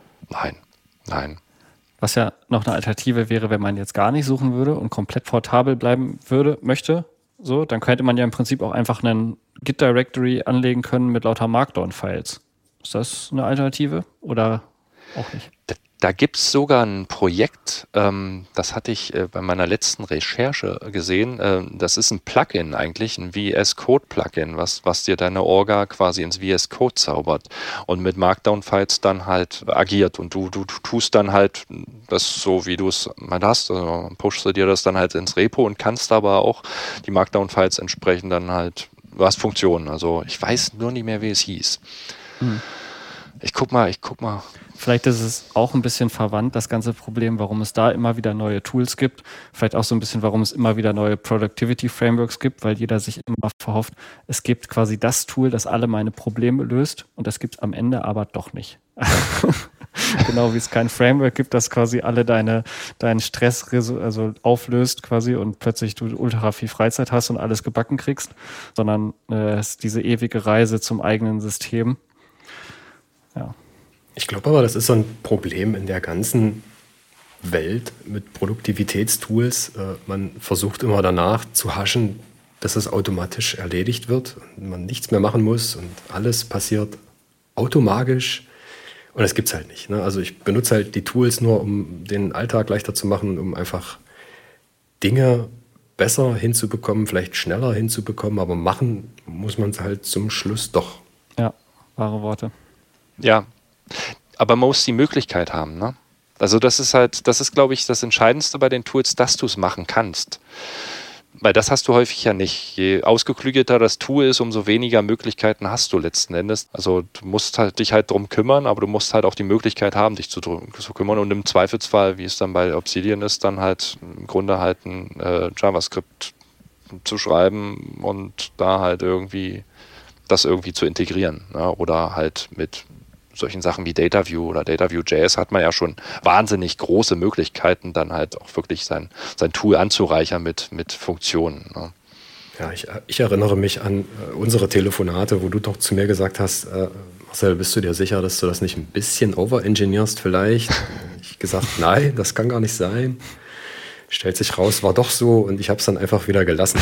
nein. Was ja noch eine Alternative wäre, wenn man jetzt gar nicht suchen würde und komplett portabel bleiben möchte, so, dann könnte man ja im Prinzip auch einfach einen Git-Directory anlegen können mit lauter Markdown-Files. Ist das eine Alternative oder auch nicht? Da gibt es sogar ein Projekt, das hatte ich bei meiner letzten Recherche gesehen. Das ist ein Plugin eigentlich, ein VS Code Plugin, was dir deine Orga quasi ins VS Code zaubert und mit Markdown-Files dann halt agiert. Und du tust dann halt das so, wie du es mal hast. Also pushst du dir das dann halt ins Repo und kannst aber auch die Markdown-Files entsprechend dann halt, du hast Funktionen. Also ich weiß nur nicht mehr, wie es hieß. Ich guck mal. Vielleicht ist es auch ein bisschen verwandt, das ganze Problem, warum es da immer wieder neue Tools gibt. Vielleicht auch so ein bisschen, warum es immer wieder neue Productivity-Frameworks gibt, weil jeder sich immer verhofft, es gibt quasi das Tool, das alle meine Probleme löst und das gibt es am Ende aber doch nicht. Genau wie es kein Framework gibt, das quasi alle deinen Stress auflöst quasi und plötzlich du ultra viel Freizeit hast und alles gebacken kriegst, sondern es ist diese ewige Reise zum eigenen System. Ja. Ich glaube aber, das ist so ein Problem in der ganzen Welt mit Produktivitätstools. Man versucht immer danach zu haschen, dass es automatisch erledigt wird und man nichts mehr machen muss und alles passiert automagisch. Und das gibt es halt nicht. Ne? Also ich benutze halt die Tools nur, um den Alltag leichter zu machen, um einfach Dinge besser hinzubekommen, vielleicht schneller hinzubekommen, aber machen muss man es halt zum Schluss doch. Ja, wahre Worte. Ja, aber man muss die Möglichkeit haben, ne? Also das ist, glaube ich, das Entscheidendste bei den Tools, dass du es machen kannst. Weil das hast du häufig ja nicht. Je ausgeklügelter das Tool ist, umso weniger Möglichkeiten hast du letzten Endes. Also du musst halt dich halt drum kümmern, aber du musst halt auch die Möglichkeit haben, dich zu kümmern. Und im Zweifelsfall, wie es dann bei Obsidian ist, dann halt im Grunde halt ein JavaScript zu schreiben und da halt irgendwie das irgendwie zu integrieren. Ne? Oder halt mit solchen Sachen wie DataView oder DataView.js hat man ja schon wahnsinnig große Möglichkeiten, dann halt auch wirklich sein Tool anzureichern mit Funktionen. Ne? Ja, ich erinnere mich an unsere Telefonate, wo du doch zu mir gesagt hast, Marcel, bist du dir sicher, dass du das nicht ein bisschen overengineerst vielleicht? Ich gesagt, nein, das kann gar nicht sein. Stellt sich raus, war doch so und ich habe es dann einfach wieder gelassen.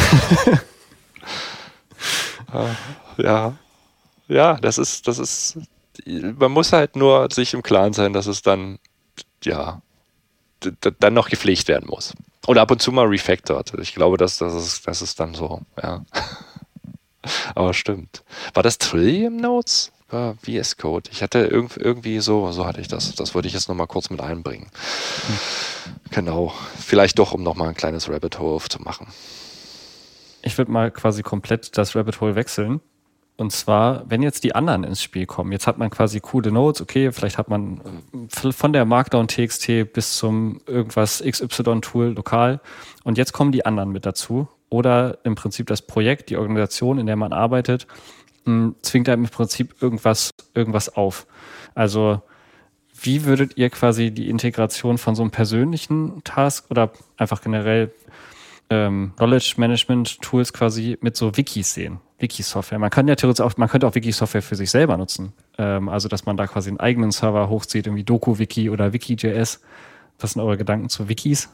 Ja, das ist, man muss halt nur sich im Klaren sein, dass es dann, ja, dann noch gepflegt werden muss. Und ab und zu mal refactored. Ich glaube, das ist dann so, ja. Aber stimmt. War das Trillium Notes? War VS Code? Ich hatte irgendwie so hatte ich das. Das wollte ich jetzt nochmal kurz mit einbringen. Genau. Vielleicht doch, um nochmal ein kleines Rabbit Hole aufzumachen. Ich würde mal quasi komplett das Rabbit Hole wechseln. Und zwar, wenn jetzt die anderen ins Spiel kommen, jetzt hat man quasi coole Nodes, okay, vielleicht hat man von der Markdown TXT bis zum irgendwas XY-Tool lokal und jetzt kommen die anderen mit dazu oder im Prinzip das Projekt, die Organisation, in der man arbeitet, zwingt einem im Prinzip irgendwas auf. Also wie würdet ihr quasi die Integration von so einem persönlichen Task oder einfach generell Knowledge Management Tools quasi mit so Wikis sehen? Wiki-Software. Man kann ja theoretisch auch, man könnte auch Wiki-Software für sich selber nutzen. Also, dass man da quasi einen eigenen Server hochzieht, irgendwie Doku-Wiki oder Wiki.js. Was sind eure Gedanken zu Wikis?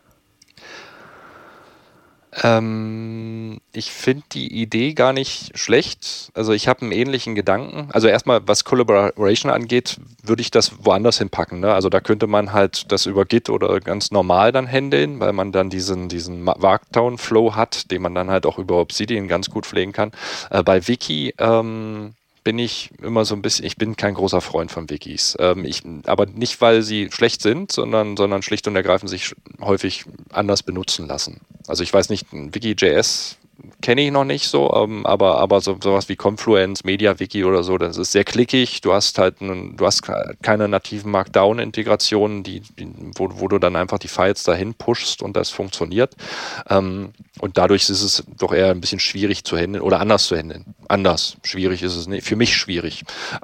Ich finde die Idee gar nicht schlecht. Also ich habe einen ähnlichen Gedanken. Also erstmal, was Collaboration angeht, würde ich das woanders hinpacken. Ne? Also da könnte man halt das über Git oder ganz normal dann handeln, weil man dann diesen Markdown-Flow hat, den man dann halt auch über Obsidian ganz gut pflegen kann. Bei Wiki bin ich immer so ein bisschen, ich bin kein großer Freund von Wikis. Aber nicht, weil sie schlecht sind, sondern schlicht und ergreifend sich häufig anders benutzen lassen. Also ich weiß nicht, Wiki.js kenne ich noch nicht so, aber sowas wie Confluence, MediaWiki oder so, das ist sehr klickig. Du hast keine nativen Markdown-Integrationen, wo du dann einfach die Files dahin pushst und das funktioniert. Und dadurch ist es doch eher ein bisschen schwierig zu handeln oder anders zu handeln. Schwierig ist es nicht. Für mich schwierig.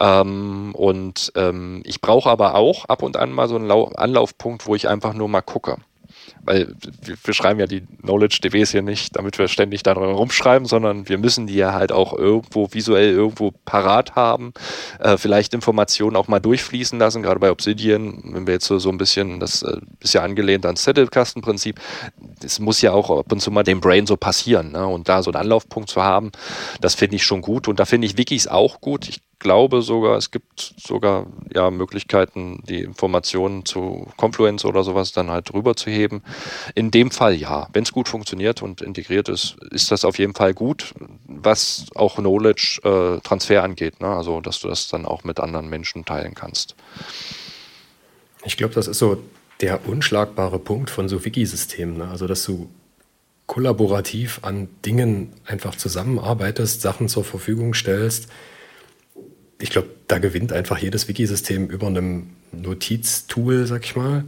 Ich brauche aber auch ab und an mal so einen Anlaufpunkt, wo ich einfach nur mal gucke. Weil wir schreiben ja die Knowledge-DBs hier nicht, damit wir ständig daran rumschreiben, sondern wir müssen die ja halt auch irgendwo visuell irgendwo parat haben, vielleicht Informationen auch mal durchfließen lassen, gerade bei Obsidian, wenn wir jetzt so ein bisschen, das ist ja angelehnt ans Zettelkastenprinzip, es muss ja auch ab und zu mal dem Brain so passieren, ne? Und da so einen Anlaufpunkt zu haben, das finde ich schon gut und da finde ich Wikis auch gut. Ich glaube sogar, es gibt sogar ja Möglichkeiten, die Informationen zu Confluence oder sowas dann halt rüberzuheben. In dem Fall ja, wenn es gut funktioniert und integriert ist, ist das auf jeden Fall gut, was auch Knowledge-Transfer angeht, ne? Also dass du das dann auch mit anderen Menschen teilen kannst. Ich glaube, das ist so der unschlagbare Punkt von so Wiki-Systemen, ne? Also dass du kollaborativ an Dingen einfach zusammenarbeitest, Sachen zur Verfügung stellst. Ich glaube, da gewinnt einfach jedes Wikisystem über einem Notiztool, sag ich mal.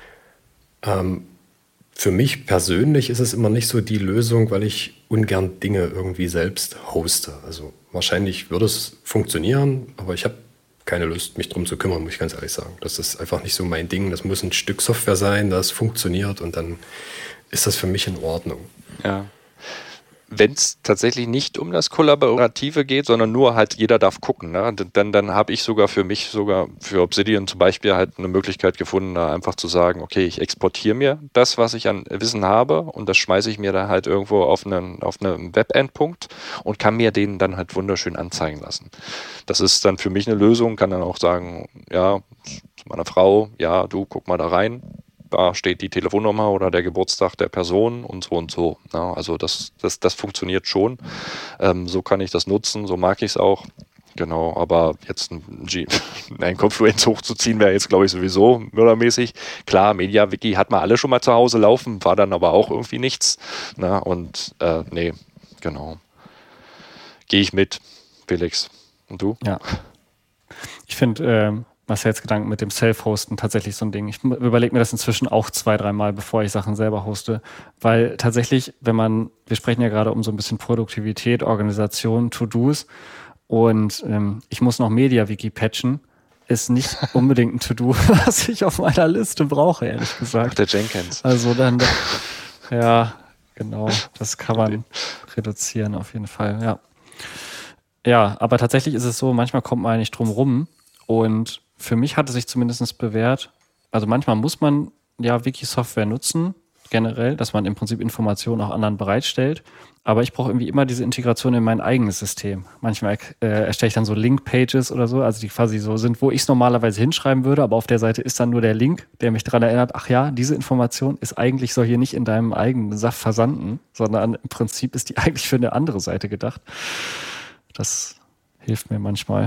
Für mich persönlich ist es immer nicht so die Lösung, weil ich ungern Dinge irgendwie selbst hoste. Also wahrscheinlich würde es funktionieren, aber ich habe keine Lust, mich drum zu kümmern, muss ich ganz ehrlich sagen. Das ist einfach nicht so mein Ding. Das muss ein Stück Software sein, das funktioniert und dann ist das für mich in Ordnung. Ja. Wenn es tatsächlich nicht um das Kollaborative geht, sondern nur halt jeder darf gucken, ne? Dann habe ich sogar für Obsidian zum Beispiel halt eine Möglichkeit gefunden, da einfach zu sagen, okay, ich exportiere mir das, was ich an Wissen habe und das schmeiße ich mir da halt irgendwo auf einen Web-Endpunkt und kann mir den dann halt wunderschön anzeigen lassen. Das ist dann für mich eine Lösung, kann dann auch sagen, ja, zu meiner Frau, ja, du guck mal da rein. Da steht die Telefonnummer oder der Geburtstag der Person und so und so. Ja, also das funktioniert schon. So kann ich das nutzen, so mag ich es auch. Genau, aber jetzt ein Confluence hochzuziehen wäre jetzt, glaube ich, sowieso mördermäßig. Klar, MediaWiki hat man alle schon mal zu Hause laufen, war dann aber auch irgendwie nichts. Na, und nee, genau. Gehe ich mit, Felix. Und du? Ja. Ich finde Marcells Gedanken mit dem Self-Hosten tatsächlich so ein Ding. Ich überlege mir das inzwischen auch 2-3 Mal, bevor ich Sachen selber hoste. Weil tatsächlich, wir sprechen ja gerade um so ein bisschen Produktivität, Organisation, To-Dos und ich muss noch MediaWiki patchen, ist nicht unbedingt ein To-Do, was ich auf meiner Liste brauche, ehrlich gesagt. Der Jenkins. Also dann, ja, genau, das kann man reduzieren auf jeden Fall, ja. Ja, aber tatsächlich ist es so, manchmal kommt man nicht drum rum und für mich hat es sich zumindest bewährt, also manchmal muss man ja Wiki-Software nutzen, generell, dass man im Prinzip Informationen auch anderen bereitstellt. Aber ich brauche irgendwie immer diese Integration in mein eigenes System. Manchmal erstelle ich dann so Link-Pages oder so, also die quasi so sind, wo ich es normalerweise hinschreiben würde, aber auf der Seite ist dann nur der Link, der mich daran erinnert, ach ja, diese Information ist eigentlich so hier nicht in deinem eigenen Saft versanden, sondern im Prinzip ist die eigentlich für eine andere Seite gedacht. Das hilft mir manchmal.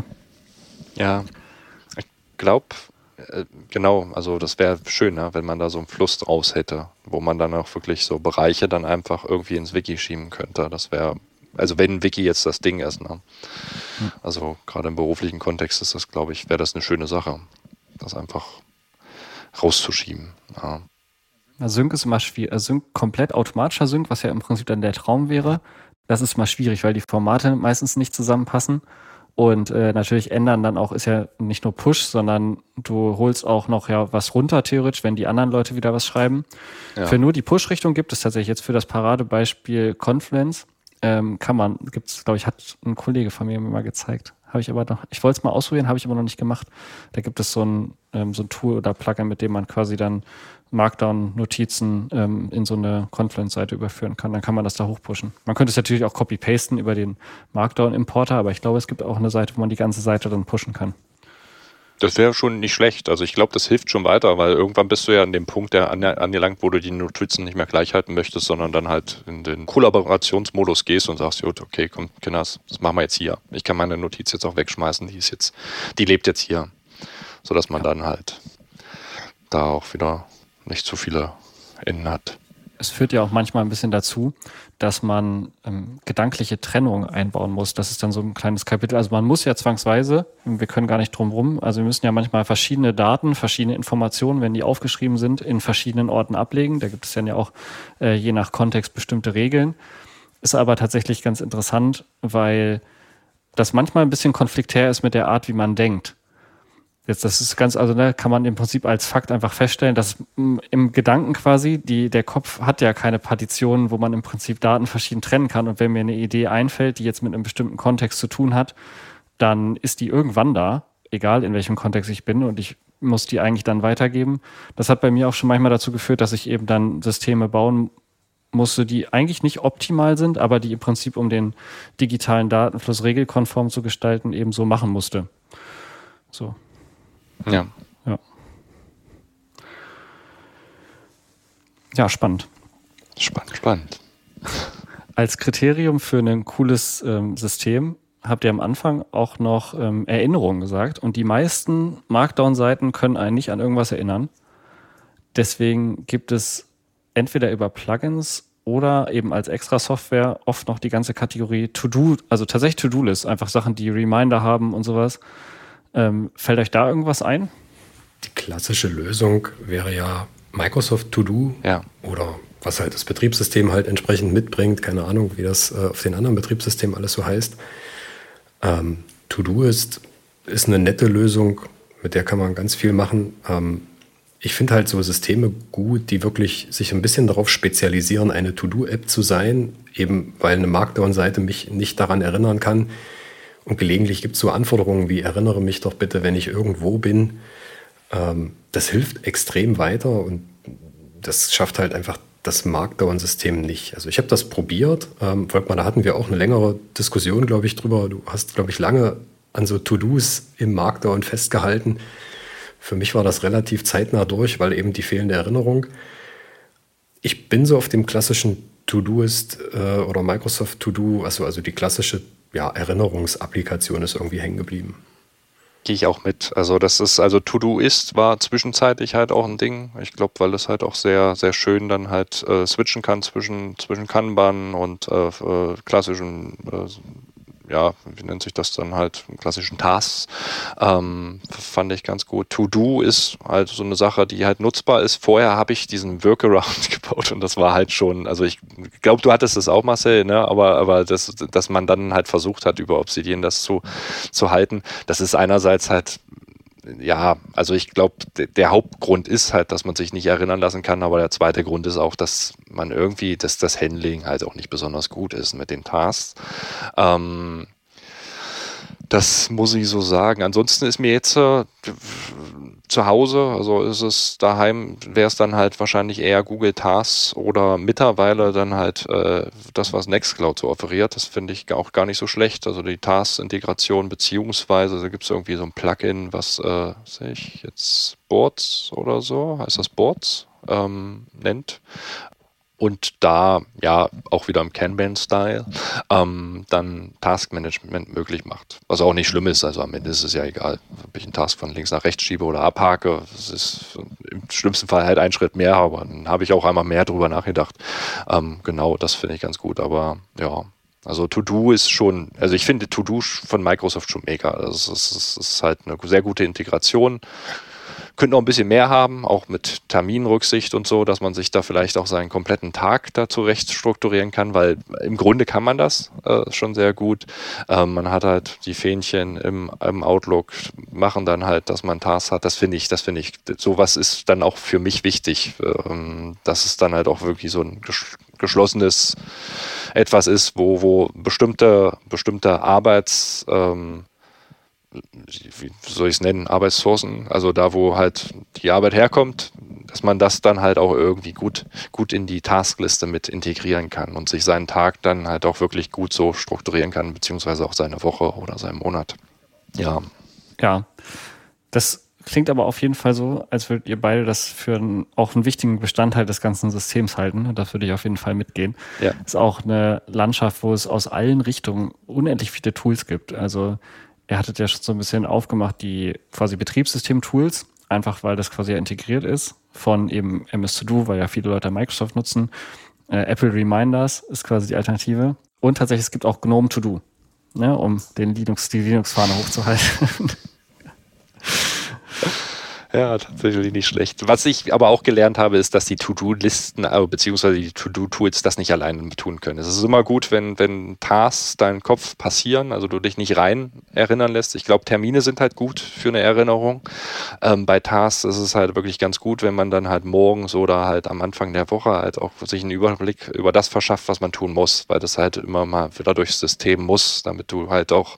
Ja, ich glaube, genau, also das wäre schön, ne, wenn man da so einen Fluss draus hätte, wo man dann auch wirklich so Bereiche dann einfach irgendwie ins Wiki schieben könnte. Das wäre, also wenn Wiki jetzt das Ding ist, ne? Also gerade im beruflichen Kontext ist das, glaube ich, wäre das eine schöne Sache, das einfach rauszuschieben. Ja. Sync ist immer schwierig. Sync, komplett automatischer Sync, was ja im Prinzip dann der Traum wäre, das ist mal schwierig, weil die Formate meistens nicht zusammenpassen. Und natürlich ändern dann auch, ist ja nicht nur Push, sondern du holst auch noch ja was runter, theoretisch, wenn die anderen Leute wieder was schreiben. Ja. Für nur die Push-Richtung gibt es tatsächlich jetzt für das Paradebeispiel Confluence, gibt es, glaube ich, hat ein Kollege von mir mal gezeigt. Habe ich aber noch, ich wollte es mal ausprobieren, habe ich aber noch nicht gemacht. Da gibt es so ein Tool oder Plugin, mit dem man quasi dann Markdown-Notizen in so eine Confluence-Seite überführen kann. Dann kann man das da hochpushen. Man könnte es natürlich auch copy-pasten über den Markdown-Importer, aber ich glaube, es gibt auch eine Seite, wo man die ganze Seite dann pushen kann. Das wäre schon nicht schlecht. Also ich glaube, das hilft schon weiter, weil irgendwann bist du ja an dem Punkt angelangt, wo du die Notizen nicht mehr gleich halten möchtest, sondern dann halt in den Kollaborationsmodus gehst und sagst, gut, okay, komm, Kinders, das machen wir jetzt hier. Ich kann meine Notiz jetzt auch wegschmeißen, die lebt jetzt hier. Sodass man dann halt da auch wieder nicht zu viele Enden hat. Es führt ja auch manchmal ein bisschen dazu, dass man gedankliche Trennung einbauen muss. Das ist dann so ein kleines Kapitel. Also man muss ja zwangsweise, wir können gar nicht drum rum, also wir müssen ja manchmal verschiedene Daten, verschiedene Informationen, wenn die aufgeschrieben sind, in verschiedenen Orten ablegen. Da gibt es dann ja auch je nach Kontext bestimmte Regeln. Ist aber tatsächlich ganz interessant, weil das manchmal ein bisschen konfliktär ist mit der Art, wie man denkt. Jetzt, das ist ganz, also kann man im Prinzip als Fakt einfach feststellen, dass im Gedanken quasi, der Kopf hat ja keine Partitionen, wo man im Prinzip Daten verschieden trennen kann. Und wenn mir eine Idee einfällt, die jetzt mit einem bestimmten Kontext zu tun hat, dann ist die irgendwann da, egal in welchem Kontext ich bin, und ich muss die eigentlich dann weitergeben. Das hat bei mir auch schon manchmal dazu geführt, dass ich eben dann Systeme bauen musste, die eigentlich nicht optimal sind, aber die im Prinzip, um den digitalen Datenfluss regelkonform zu gestalten, eben so machen musste. So. Ja. Ja, spannend. Spannend. Als Kriterium für ein cooles System habt ihr am Anfang auch noch Erinnerungen gesagt. Und die meisten Markdown-Seiten können einen nicht an irgendwas erinnern. Deswegen gibt es entweder über Plugins oder eben als Extra-Software oft noch die ganze Kategorie To-Do, also tatsächlich To-Do-List, einfach Sachen, die Reminder haben und sowas. Fällt euch da irgendwas ein? Die klassische Lösung wäre ja Microsoft To-Do, ja, oder was halt das Betriebssystem halt entsprechend mitbringt. Keine Ahnung, wie das auf den anderen Betriebssystemen alles so heißt. To-Do ist eine nette Lösung, mit der kann man ganz viel machen. Ich finde halt so Systeme gut, die wirklich sich ein bisschen darauf spezialisieren, eine To-Do-App zu sein, eben weil eine Markdown-Seite mich nicht daran erinnern kann. Und gelegentlich gibt es so Anforderungen wie, erinnere mich doch bitte, wenn ich irgendwo bin. Das hilft extrem weiter und das schafft halt einfach das Markdown-System nicht. Also ich habe das probiert. Volkmar, da hatten wir auch eine längere Diskussion, glaube ich, drüber. Du hast, glaube ich, lange an so To-Dos im Markdown festgehalten. Für mich war das relativ zeitnah durch, weil eben die fehlende Erinnerung. Ich bin so auf dem klassischen To-Doist oder Microsoft To-Do, also die klassische Erinnerungsapplikation ist irgendwie hängen geblieben. Gehe ich auch mit. Also To-Doist war zwischenzeitlich halt auch ein Ding. Ich glaube, weil es halt auch sehr, sehr schön dann halt switchen kann zwischen Kanban und klassischen, wie nennt sich das dann halt, klassischen Tasks. Fand ich ganz gut. To-Do ist halt so eine Sache, die halt nutzbar ist. Vorher habe ich diesen Workaround gebaut und das war halt schon, also ich glaube, du hattest das auch, Marcel, ne? Aber dass man dann halt versucht hat, über Obsidian das zu halten, das ist einerseits halt, ja, also ich glaube, der Hauptgrund ist halt, dass man sich nicht erinnern lassen kann, aber der zweite Grund ist auch, dass man irgendwie, dass das Handling halt auch nicht besonders gut ist mit den Tasks. Das muss ich so sagen. Ansonsten ist mir jetzt zu Hause, also ist es daheim, wäre es dann halt wahrscheinlich eher Google Tasks oder mittlerweile dann halt das, was Nextcloud so offeriert. Das finde ich auch gar nicht so schlecht. Also die Tasks-Integration beziehungsweise da gibt es irgendwie so ein Plugin, was sehe ich jetzt Boards oder so, heißt das Boards, nennt. Und da, ja, auch wieder im Kanban-Style, dann Taskmanagement möglich macht. Was auch nicht schlimm ist, also am Ende ist es ja egal, ob ich einen Task von links nach rechts schiebe oder abhake. Das ist im schlimmsten Fall halt ein Schritt mehr, aber dann habe ich auch einmal mehr drüber nachgedacht. Genau, das finde ich ganz gut, aber ja. Also To-Do ist schon, also ich finde To-Do von Microsoft schon mega. Das ist halt eine sehr gute Integration. Könnte noch ein bisschen mehr haben, auch mit Terminrücksicht und so, dass man sich da vielleicht auch seinen kompletten Tag da zurecht strukturieren kann, weil im Grunde kann man das schon sehr gut. Man hat halt die Fähnchen im Outlook, machen dann halt, dass man Tasks hat. Das finde ich, sowas ist dann auch für mich wichtig, dass es dann halt auch wirklich so ein geschlossenes etwas ist, wo bestimmte Arbeits wie soll ich es nennen, Arbeitssourcen, also da, wo halt die Arbeit herkommt, dass man das dann halt auch irgendwie gut in die Taskliste mit integrieren kann und sich seinen Tag dann halt auch wirklich gut so strukturieren kann, beziehungsweise auch seine Woche oder seinen Monat. Ja. Ja, das klingt aber auf jeden Fall so, als würdet ihr beide das für auch einen wichtigen Bestandteil des ganzen Systems halten. Das würde ich auf jeden Fall mitgehen. Ja. Ist auch eine Landschaft, wo es aus allen Richtungen unendlich viele Tools gibt. Also ihr hattet ja schon so ein bisschen aufgemacht, die quasi Betriebssystem-Tools, einfach weil das quasi ja integriert ist von eben MS-To-Do, weil ja viele Leute Microsoft nutzen. Apple Reminders ist quasi die Alternative. Und tatsächlich, es gibt auch GNOME To-Do, ne, um die Linux-Fahne hochzuhalten. Ja, tatsächlich nicht schlecht. Was ich aber auch gelernt habe, ist, dass die To-Do-Listen beziehungsweise die To-Do-Tools das nicht alleine tun können. Es ist immer gut, wenn Tasks deinen Kopf passieren, also du dich nicht rein erinnern lässt. Ich glaube, Termine sind halt gut für eine Erinnerung. Bei Tasks ist es halt wirklich ganz gut, wenn man dann halt morgens oder halt am Anfang der Woche halt auch sich einen Überblick über das verschafft, was man tun muss, weil das halt immer mal wieder durchs System muss, damit du halt auch,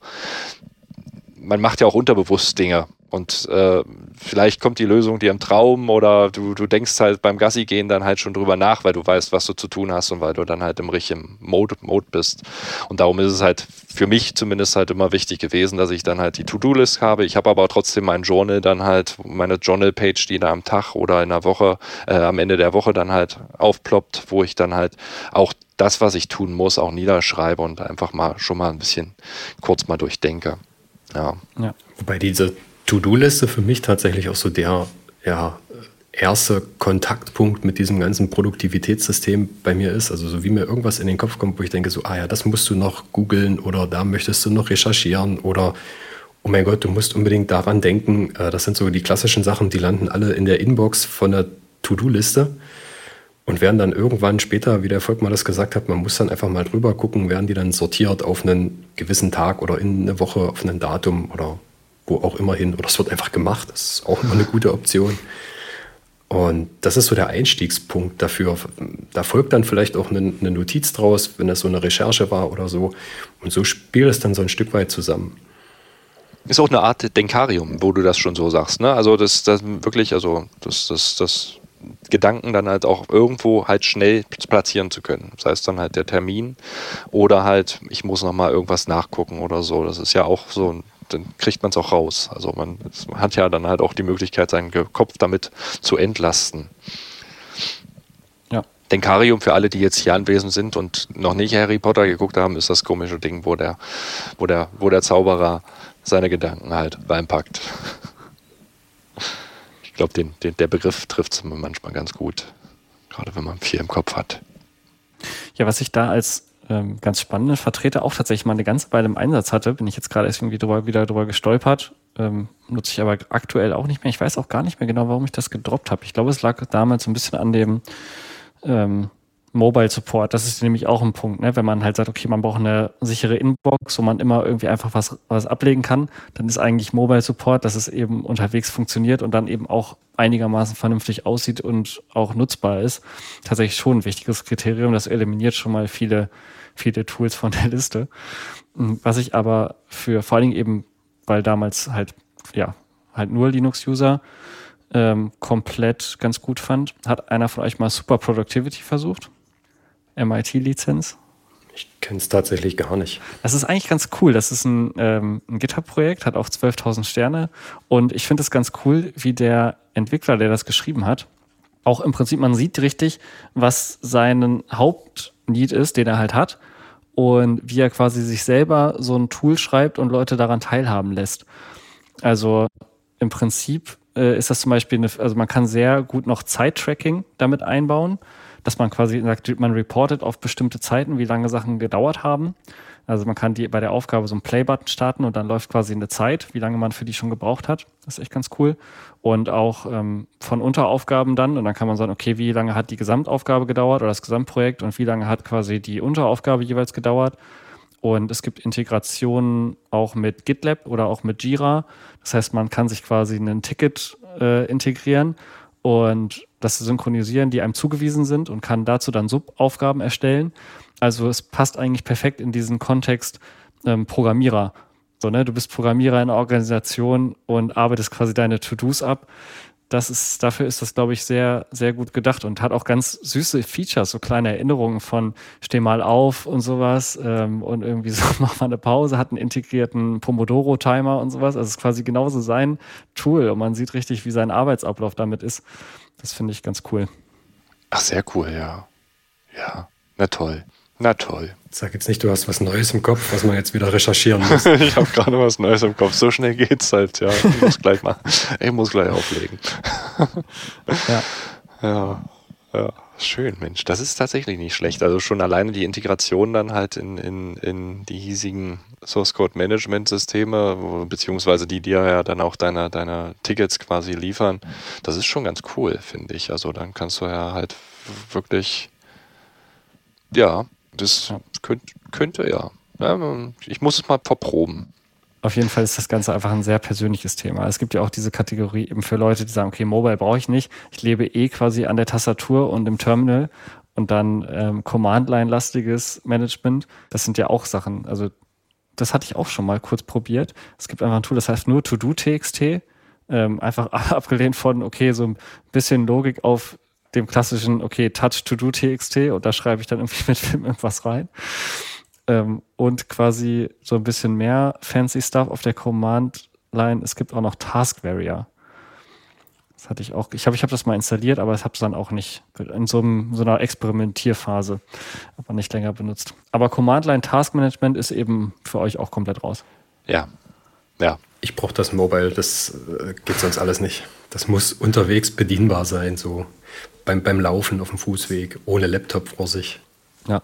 man macht ja auch unterbewusst Dinge. Und vielleicht kommt die Lösung dir im Traum oder du denkst halt beim Gassi gehen dann halt schon drüber nach, weil du weißt, was du zu tun hast und weil du dann halt im richtigen Mode bist. Und darum ist es halt für mich zumindest halt immer wichtig gewesen, dass ich dann halt die To-Do-List habe. Ich habe aber trotzdem mein Journal dann halt, meine Journal-Page, die da am Tag oder in der Woche, am Ende der Woche dann halt aufploppt, wo ich dann halt auch das, was ich tun muss, auch niederschreibe und einfach mal schon mal ein bisschen kurz mal durchdenke. Ja. Wobei diese To-Do-Liste für mich tatsächlich auch so der erste Kontaktpunkt mit diesem ganzen Produktivitätssystem bei mir ist. Also so wie mir irgendwas in den Kopf kommt, wo ich denke so, das musst du noch googeln oder da möchtest du noch recherchieren oder oh mein Gott, du musst unbedingt daran denken. Das sind so die klassischen Sachen, die landen alle in der Inbox von der To-Do-Liste und werden dann irgendwann später, wie der Volk mal das gesagt hat, man muss dann einfach mal drüber gucken, werden die dann sortiert auf einen gewissen Tag oder in eine Woche auf ein Datum oder wo auch immer hin. Oder es wird einfach gemacht. Das ist auch immer eine gute Option. Und das ist so der Einstiegspunkt dafür. Da folgt dann vielleicht auch eine Notiz draus, wenn das so eine Recherche war oder so. Und so spielt es dann so ein Stück weit zusammen. Ist auch eine Art Denkarium, wo du das schon so sagst, ne? Also das wirklich, also das Gedanken dann halt auch irgendwo halt schnell platzieren zu können. Das heißt dann halt der Termin oder halt, ich muss nochmal irgendwas nachgucken oder so. Das ist ja auch so, dann kriegt man es auch raus. Also man hat ja dann halt auch die Möglichkeit, seinen Kopf damit zu entlasten. Ja. Denkarium für alle, die jetzt hier anwesend sind und noch nicht Harry Potter geguckt haben, ist das komische Ding, wo der Zauberer seine Gedanken halt reinpackt. Ich glaube, der Begriff trifft es manchmal ganz gut, gerade wenn man viel im Kopf hat. Ja, was ich da als ganz spannende Vertreter auch tatsächlich mal eine ganze Weile im Einsatz hatte, bin ich jetzt gerade erst irgendwie wieder drüber gestolpert, nutze ich aber aktuell auch nicht mehr. Ich weiß auch gar nicht mehr genau, warum ich das gedroppt habe. Ich glaube, es lag damals so ein bisschen an dem Mobile Support. Das ist nämlich auch ein Punkt, ne? Wenn man halt sagt, okay, man braucht eine sichere Inbox, wo man immer irgendwie einfach was ablegen kann, dann ist eigentlich Mobile Support, dass es eben unterwegs funktioniert und dann eben auch einigermaßen vernünftig aussieht und auch nutzbar ist, tatsächlich schon ein wichtiges Kriterium. Das eliminiert schon mal viele Tools von der Liste. Was ich aber vor allen Dingen eben, weil damals halt, halt nur Linux-User komplett ganz gut fand. Hat einer von euch mal Super Productivity versucht? MIT-Lizenz? Ich kenne es tatsächlich gar nicht. Das ist eigentlich ganz cool. Das ist ein GitHub-Projekt, hat auch 12.000 Sterne. Und ich finde es ganz cool, wie der Entwickler, der das geschrieben hat, auch im Prinzip, man sieht richtig, was sein Hauptneed ist, den er halt hat. Und wie er quasi sich selber so ein Tool schreibt und Leute daran teilhaben lässt. Also im Prinzip ist das zum Beispiel, also man kann sehr gut noch Zeit-Tracking damit einbauen, dass man quasi sagt, man reportet auf bestimmte Zeiten, wie lange Sachen gedauert haben. Also man kann bei der Aufgabe so einen Play-Button starten und dann läuft quasi eine Zeit, wie lange man für die schon gebraucht hat. Das ist echt ganz cool. Und auch von Unteraufgaben dann. Und dann kann man sagen, okay, wie lange hat die Gesamtaufgabe gedauert oder das Gesamtprojekt und wie lange hat quasi die Unteraufgabe jeweils gedauert. Und es gibt Integrationen auch mit GitLab oder auch mit Jira. Das heißt, man kann sich quasi ein Ticket integrieren und das synchronisieren, die einem zugewiesen sind und kann dazu dann Subaufgaben erstellen. Also es passt eigentlich perfekt in diesen Kontext Programmierer. So, ne? Du bist Programmierer in einer Organisation und arbeitest quasi deine To-Dos ab. Dafür ist das, glaube ich, sehr, sehr gut gedacht und hat auch ganz süße Features, so kleine Erinnerungen von steh mal auf und sowas und irgendwie so mach mal eine Pause, hat einen integrierten Pomodoro-Timer und sowas. Also es ist quasi genauso sein Tool und man sieht richtig, wie sein Arbeitsablauf damit ist. Das finde ich ganz cool. Ach, sehr cool, ja. Ja, na toll. Na toll. Sag jetzt nicht, du hast was Neues im Kopf, was man jetzt wieder recherchieren muss. Ich habe gerade was Neues im Kopf. So schnell geht's halt, ja. Ich muss gleich auflegen. Ja. Ja. Schön, Mensch. Das ist tatsächlich nicht schlecht. Also schon alleine die Integration dann halt in die hiesigen Source-Code-Management-Systeme, beziehungsweise die dir ja dann auch deine Tickets quasi liefern. Das ist schon ganz cool, finde ich. Also dann kannst du ja halt wirklich, ja, das könnte ja. Ich muss es mal verproben. Auf jeden Fall ist das Ganze einfach ein sehr persönliches Thema. Es gibt ja auch diese Kategorie eben für Leute, die sagen, okay, Mobile brauche ich nicht. Ich lebe quasi an der Tastatur und im Terminal und dann Command-Line-lastiges Management. Das sind ja auch Sachen. Also das hatte ich auch schon mal kurz probiert. Es gibt einfach ein Tool, das heißt nur To-Do-TXT. Einfach abgelehnt von, okay, so ein bisschen Logik auf dem klassischen, okay, Touch-To-Do-TXT und da schreibe ich dann irgendwie mit Film irgendwas rein. Und quasi so ein bisschen mehr fancy Stuff auf der Command-Line. Es gibt auch noch Task Warrior. Das hatte ich auch. Ich habe das mal installiert, aber ich habe es dann auch nicht in so einer Experimentierphase, aber nicht länger benutzt. Aber Command-Line Task Management ist eben für euch auch komplett raus. Ja. Ich brauche das Mobile, das geht sonst alles nicht. Das muss unterwegs bedienbar sein, so beim Laufen auf dem Fußweg, ohne Laptop vor sich. Ja,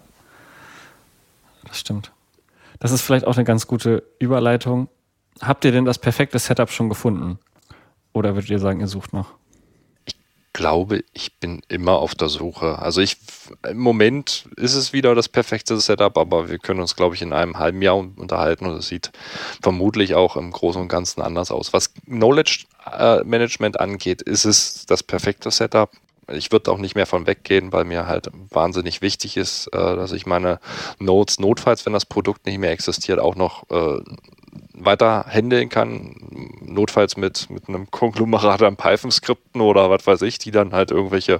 das stimmt. Das ist vielleicht auch eine ganz gute Überleitung. Habt ihr denn das perfekte Setup schon gefunden? Oder würdet ihr sagen, ihr sucht noch? Ich glaube, ich bin immer auf der Suche. Also im Moment ist es wieder das perfekte Setup, aber wir können uns, glaube ich, in einem halben Jahr unterhalten und es sieht vermutlich auch im Großen und Ganzen anders aus. Was Knowledge Management angeht, ist es das perfekte Setup. Ich würde auch nicht mehr von weggehen, weil mir halt wahnsinnig wichtig ist, dass ich meine Nodes notfalls, wenn das Produkt nicht mehr existiert, auch noch weiter handeln kann. Notfalls mit einem Konglomerat an Python-Skripten oder was weiß ich, die dann halt irgendwelche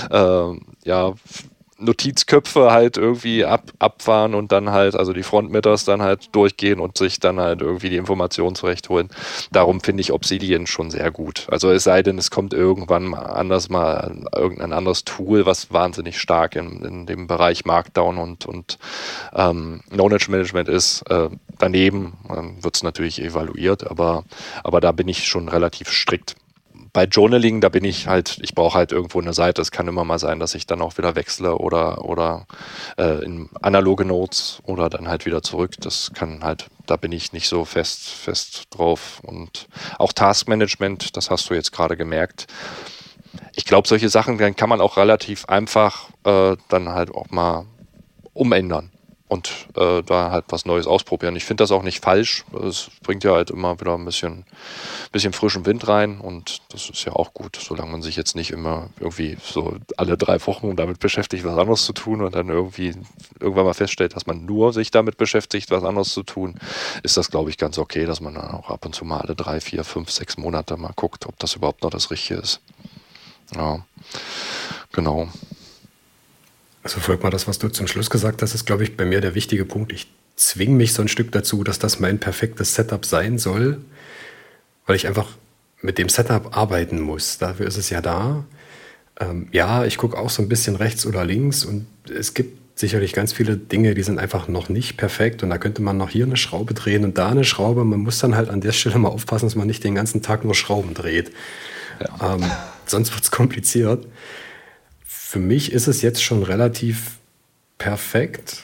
Notizköpfe halt irgendwie abfahren und dann halt, also die Frontmitters dann halt durchgehen und sich dann halt irgendwie die Informationen zurechtholen. Darum finde ich Obsidian schon sehr gut. Also es sei denn, es kommt irgendwann mal irgendein anderes Tool, was wahnsinnig stark in dem Bereich Markdown und Knowledge Management ist. Daneben wird es natürlich evaluiert, aber da bin ich schon relativ strikt. Bei Journaling, da bin ich halt, ich brauche halt irgendwo eine Seite. Es kann immer mal sein, dass ich dann auch wieder wechsle oder in analoge Notes oder dann halt wieder zurück. Das kann halt, da bin ich nicht so fest drauf. Und auch Taskmanagement, das hast du jetzt gerade gemerkt. Ich glaube, solche Sachen, dann kann man auch relativ einfach dann halt auch mal umändern. und da halt was Neues ausprobieren. Ich finde das auch nicht falsch. Es bringt ja halt immer wieder ein bisschen frischen Wind rein und das ist ja auch gut, solange man sich jetzt nicht immer irgendwie so alle 3 Wochen damit beschäftigt, was anderes zu tun und dann irgendwann mal feststellt, dass man nur sich damit beschäftigt, was anderes zu tun, ist das, glaube ich, ganz okay, dass man dann auch ab und zu mal alle 3, 4, 5, 6 Monate mal guckt, ob das überhaupt noch das Richtige ist. Ja, genau. Also Volkmar, das, was du zum Schluss gesagt hast, ist, glaube ich, bei mir der wichtige Punkt. Ich zwinge mich so ein Stück dazu, dass das mein perfektes Setup sein soll, weil ich einfach mit dem Setup arbeiten muss. Dafür ist es ja da. Ja, ich gucke auch so ein bisschen rechts oder links und es gibt sicherlich ganz viele Dinge, die sind einfach noch nicht perfekt und da könnte man noch hier eine Schraube drehen und da eine Schraube. Man muss dann halt an der Stelle mal aufpassen, dass man nicht den ganzen Tag nur Schrauben dreht. Ja. Sonst wird es kompliziert. Für mich ist es jetzt schon relativ perfekt.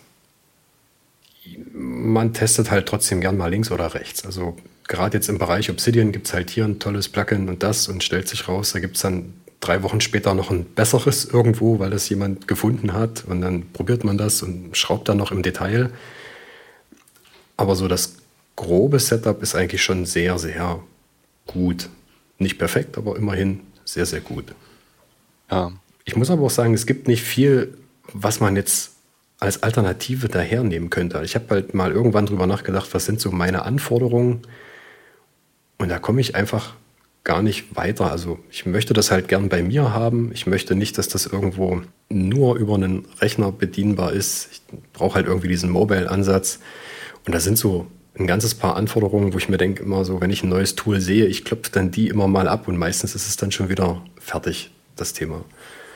Man testet halt trotzdem gern mal links oder rechts. Also gerade jetzt im Bereich Obsidian gibt es halt hier ein tolles Plugin und das und stellt sich raus, da gibt es dann 3 Wochen später noch ein besseres irgendwo, weil das jemand gefunden hat und dann probiert man das und schraubt dann noch im Detail. Aber so das grobe Setup ist eigentlich schon sehr, sehr gut. Nicht perfekt, aber immerhin sehr, sehr gut. Ja. Ich muss aber auch sagen, es gibt nicht viel, was man jetzt als Alternative dahernehmen könnte. Ich habe halt mal irgendwann drüber nachgedacht, was sind so meine Anforderungen? Und da komme ich einfach gar nicht weiter. Also ich möchte das halt gern bei mir haben. Ich möchte nicht, dass das irgendwo nur über einen Rechner bedienbar ist. Ich brauche halt irgendwie diesen Mobile-Ansatz. Und da sind so ein ganzes paar Anforderungen, wo ich mir denke immer so, wenn ich ein neues Tool sehe, ich klopfe dann die immer mal ab und meistens ist es dann schon wieder fertig, das Thema.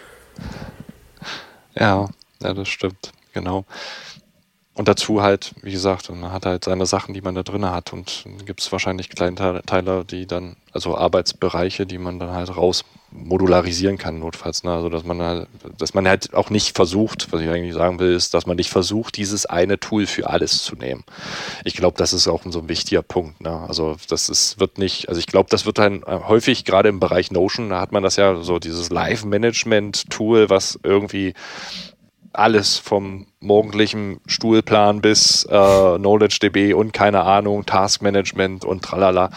Ja, das stimmt, genau. Und dazu halt, wie gesagt, man hat halt seine Sachen, die man da drin hat und dann gibt es wahrscheinlich Kleinteile, die dann, also Arbeitsbereiche, die man dann halt raus modularisieren kann notfalls. Ne? Also dass man halt auch nicht versucht, was ich eigentlich sagen will, ist, dass man nicht versucht, dieses eine Tool für alles zu nehmen. Ich glaube, das ist auch so ein wichtiger Punkt. Ne? Also ich glaube, das wird dann häufig, gerade im Bereich Notion, da hat man das ja so, dieses Live-Management-Tool, was irgendwie alles vom morgendlichen Stuhlplan bis KnowledgeDB und keine Ahnung, Taskmanagement und tralala.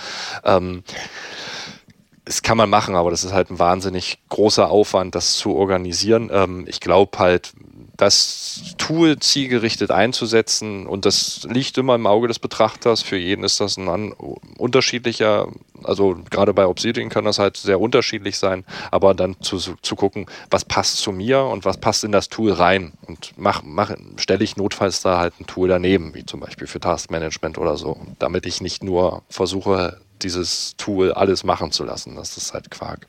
Das kann man machen, aber das ist halt ein wahnsinnig großer Aufwand, das zu organisieren. Ich glaube halt, das Tool zielgerichtet einzusetzen und das liegt immer im Auge des Betrachters. Für jeden ist das ein unterschiedlicher, also gerade bei Obsidian kann das halt sehr unterschiedlich sein, aber dann zu gucken, was passt zu mir und was passt in das Tool rein und stelle ich notfalls da halt ein Tool daneben, wie zum Beispiel für Taskmanagement oder so, damit ich nicht nur versuche, dieses Tool alles machen zu lassen. Das ist halt Quark.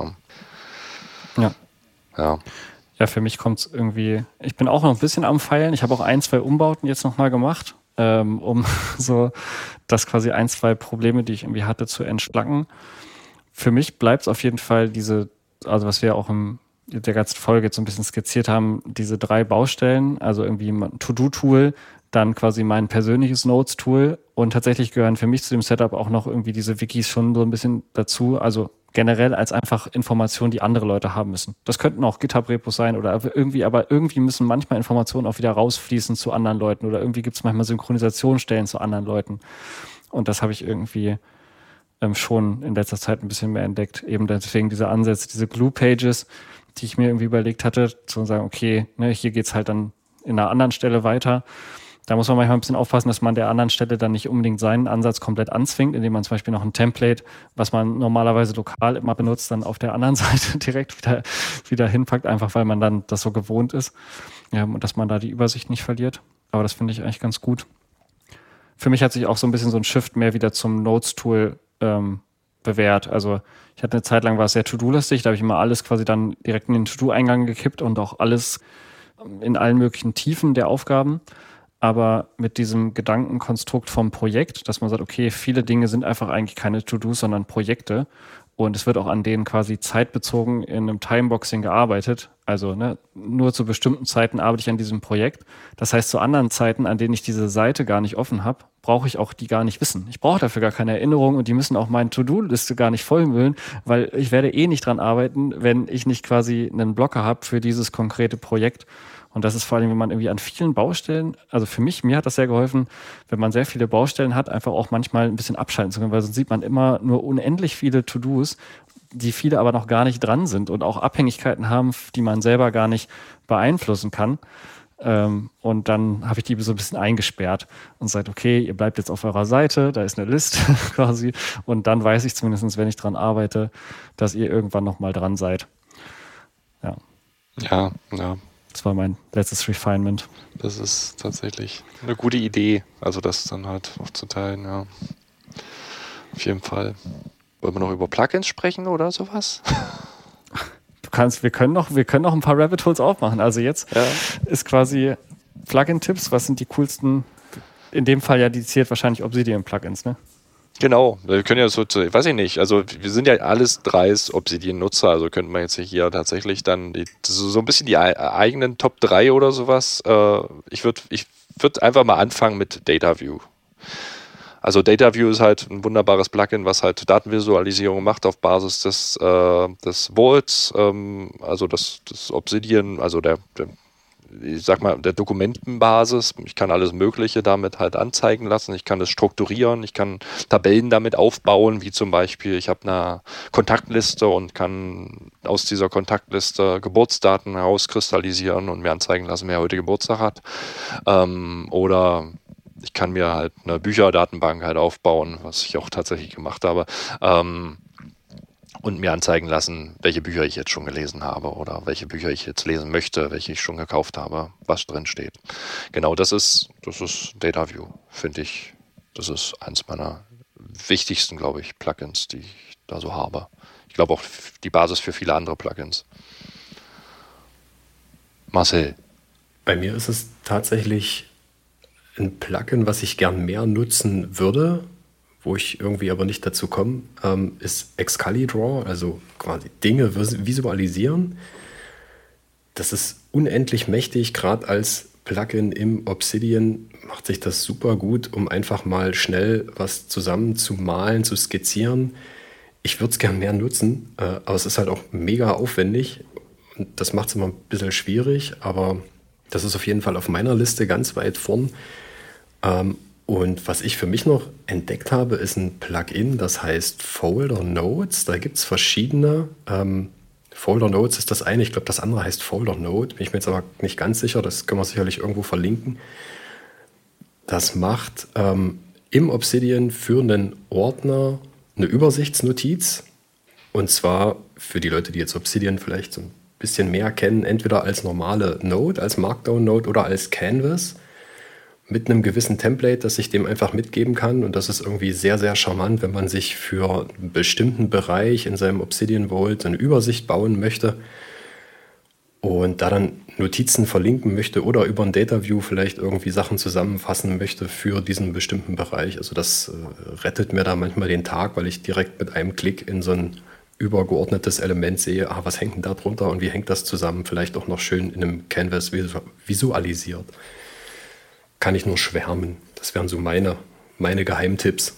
Ja. Ja, für mich kommt es irgendwie, ich bin auch noch ein bisschen am Feilen. Ich habe auch 1, 2 Umbauten jetzt nochmal gemacht, um so das quasi 1, 2 Probleme, die ich irgendwie hatte, zu entschlacken. Für mich bleibt es auf jeden Fall also was wir auch in der ganzen Folge jetzt so ein bisschen skizziert haben, diese 3 Baustellen, also irgendwie ein To-Do-Tool, dann quasi mein persönliches Notes-Tool und tatsächlich gehören für mich zu dem Setup auch noch irgendwie diese Wikis schon so ein bisschen dazu, also generell als einfach Informationen, die andere Leute haben müssen. Das könnten auch GitHub-Repos sein oder aber irgendwie müssen manchmal Informationen auch wieder rausfließen zu anderen Leuten oder irgendwie gibt es manchmal Synchronisationsstellen zu anderen Leuten. Und das habe ich irgendwie schon in letzter Zeit ein bisschen mehr entdeckt. Eben deswegen diese Ansätze, diese Glue-Pages, die ich mir irgendwie überlegt hatte, zu sagen, okay, ne, hier geht's halt dann in einer anderen Stelle weiter. Da muss man manchmal ein bisschen aufpassen, dass man der anderen Stelle dann nicht unbedingt seinen Ansatz komplett anzwingt, indem man zum Beispiel noch ein Template, was man normalerweise lokal immer benutzt, dann auf der anderen Seite direkt wieder hinpackt, einfach weil man dann das so gewohnt ist. Ja, und dass man da die Übersicht nicht verliert. Aber das finde ich eigentlich ganz gut. Für mich hat sich auch so ein bisschen so ein Shift mehr wieder zum Notes-Tool bewährt. Also ich hatte eine Zeit lang, war es sehr To-Do-lastig, da habe ich immer alles quasi dann direkt in den To-Do-Eingang gekippt und auch alles in allen möglichen Tiefen der Aufgaben. Aber mit diesem Gedankenkonstrukt vom Projekt, dass man sagt, okay, viele Dinge sind einfach eigentlich keine To-Dos, sondern Projekte. Und es wird auch an denen quasi zeitbezogen in einem Timeboxing gearbeitet. Also nur zu bestimmten Zeiten arbeite ich an diesem Projekt. Das heißt, zu anderen Zeiten, an denen ich diese Seite gar nicht offen habe, brauche ich auch die gar nicht wissen. Ich brauche dafür gar keine Erinnerung und die müssen auch meine To-Do-Liste gar nicht vollmüllen, weil ich werde nicht dran arbeiten, wenn ich nicht quasi einen Blocker habe für dieses konkrete Projekt. Und das ist vor allem, wenn man irgendwie an vielen Baustellen, also für mich, mir hat das sehr geholfen, wenn man sehr viele Baustellen hat, einfach auch manchmal ein bisschen abschalten zu können, weil sonst sieht man immer nur unendlich viele To-Dos, die viele aber noch gar nicht dran sind und auch Abhängigkeiten haben, die man selber gar nicht beeinflussen kann. Und dann habe ich die so ein bisschen eingesperrt und gesagt, okay, ihr bleibt jetzt auf eurer Seite, da ist eine Liste quasi. Und dann weiß ich zumindest, wenn ich dran arbeite, dass ihr irgendwann nochmal dran seid. Ja. Ja, ja. Das war mein letztes Refinement. Das ist tatsächlich eine gute Idee, also das dann halt aufzuteilen, ja. Auf jeden Fall. Wollen wir noch über Plugins sprechen oder sowas? Wir können noch ein paar Rabbit Holes aufmachen. Also jetzt ist quasi Plugin-Tipps, was sind die coolsten, in dem Fall ja dediziert wahrscheinlich Obsidian-Plugins, ne? Genau, wir können ja so, weiß ich nicht, also wir sind ja alles 3 Obsidian-Nutzer, also könnten wir jetzt hier tatsächlich dann so ein bisschen die eigenen Top 3 oder sowas. Ich würd einfach mal anfangen mit DataView. Also DataView ist halt ein wunderbares Plugin, was halt Datenvisualisierung macht auf Basis des Vaults, also das Obsidian, also ich sag mal, der Dokumentenbasis. Ich kann alles Mögliche damit halt anzeigen lassen. Ich kann es strukturieren. Ich kann Tabellen damit aufbauen, wie zum Beispiel, ich habe eine Kontaktliste und kann aus dieser Kontaktliste Geburtsdaten herauskristallisieren und mir anzeigen lassen, wer heute Geburtstag hat. Oder ich kann mir halt eine Bücherdatenbank halt aufbauen, was ich auch tatsächlich gemacht habe. Und mir anzeigen lassen, welche Bücher ich jetzt schon gelesen habe oder welche Bücher ich jetzt lesen möchte, welche ich schon gekauft habe, was drin steht. Genau, das ist DataView, finde ich. Das ist eins meiner wichtigsten, glaube ich, Plugins, die ich da so habe. Ich glaube auch die Basis für viele andere Plugins. Marcel. Bei mir ist es tatsächlich ein Plugin, was ich gern mehr nutzen würde, wo ich irgendwie aber nicht dazu komme, ist Excalidraw, also quasi Dinge visualisieren. Das ist unendlich mächtig, gerade als Plugin im Obsidian macht sich das super gut, um einfach mal schnell was zusammen zu malen, zu skizzieren. Ich würde es gern mehr nutzen, aber es ist halt auch mega aufwendig und das macht es immer ein bisschen schwierig, aber das ist auf jeden Fall auf meiner Liste ganz weit vorn. Und was ich für mich noch entdeckt habe, ist ein Plugin, das heißt Folder Notes. Da gibt es verschiedene. Folder Notes ist das eine, ich glaube, das andere heißt Folder Note. Bin ich mir jetzt aber nicht ganz sicher, das können wir sicherlich irgendwo verlinken. Das macht im Obsidian für einen Ordner eine Übersichtsnotiz. Und zwar für die Leute, die jetzt Obsidian vielleicht so ein bisschen mehr kennen, entweder als normale Note, als Markdown-Note oder als Canvas. Mit einem gewissen Template, das ich dem einfach mitgeben kann. Und das ist irgendwie sehr, sehr charmant, wenn man sich für einen bestimmten Bereich in seinem Obsidian Vault eine Übersicht bauen möchte und da dann Notizen verlinken möchte oder über ein DataView vielleicht irgendwie Sachen zusammenfassen möchte für diesen bestimmten Bereich. Also das rettet mir da manchmal den Tag, weil ich direkt mit einem Klick in so ein übergeordnetes Element sehe, was hängt denn da drunter und wie hängt das zusammen, vielleicht auch noch schön in einem Canvas visualisiert. Kann ich nur schwärmen. Das wären so meine Geheimtipps.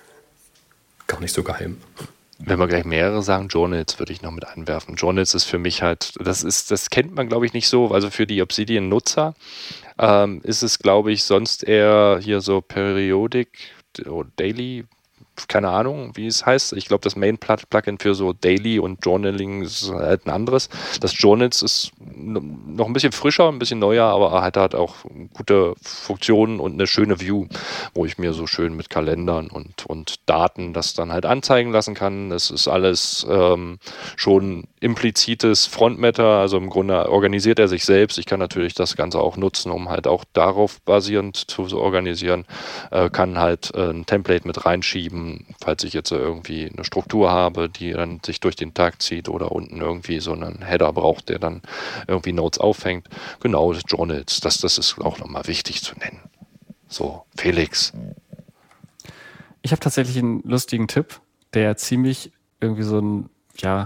Gar nicht so geheim. Wenn wir gleich mehrere sagen, Journals würde ich noch mit einwerfen. Journals ist für mich halt, das kennt man, glaube ich, nicht so. Also für die Obsidian-Nutzer ist es, glaube ich, sonst eher hier so Periodic oder Daily, keine Ahnung, wie es heißt. Ich glaube, das Main-Plugin für so Daily und Journaling ist halt ein anderes. Das Journals ist noch ein bisschen frischer, ein bisschen neuer, aber hat halt auch gute Funktionen und eine schöne View, wo ich mir so schön mit Kalendern und Daten das dann halt anzeigen lassen kann. Das ist alles schon implizites Frontmatter, also im Grunde organisiert er sich selbst. Ich kann natürlich das Ganze auch nutzen, um halt auch darauf basierend zu organisieren, kann halt ein Template mit reinschieben, falls ich jetzt irgendwie eine Struktur habe, die dann sich durch den Tag zieht oder unten irgendwie so einen Header braucht, der dann irgendwie Notes auffängt. Genau, das Journals, das ist auch nochmal wichtig zu nennen. So, Felix. Ich habe tatsächlich einen lustigen Tipp, der ziemlich irgendwie so ein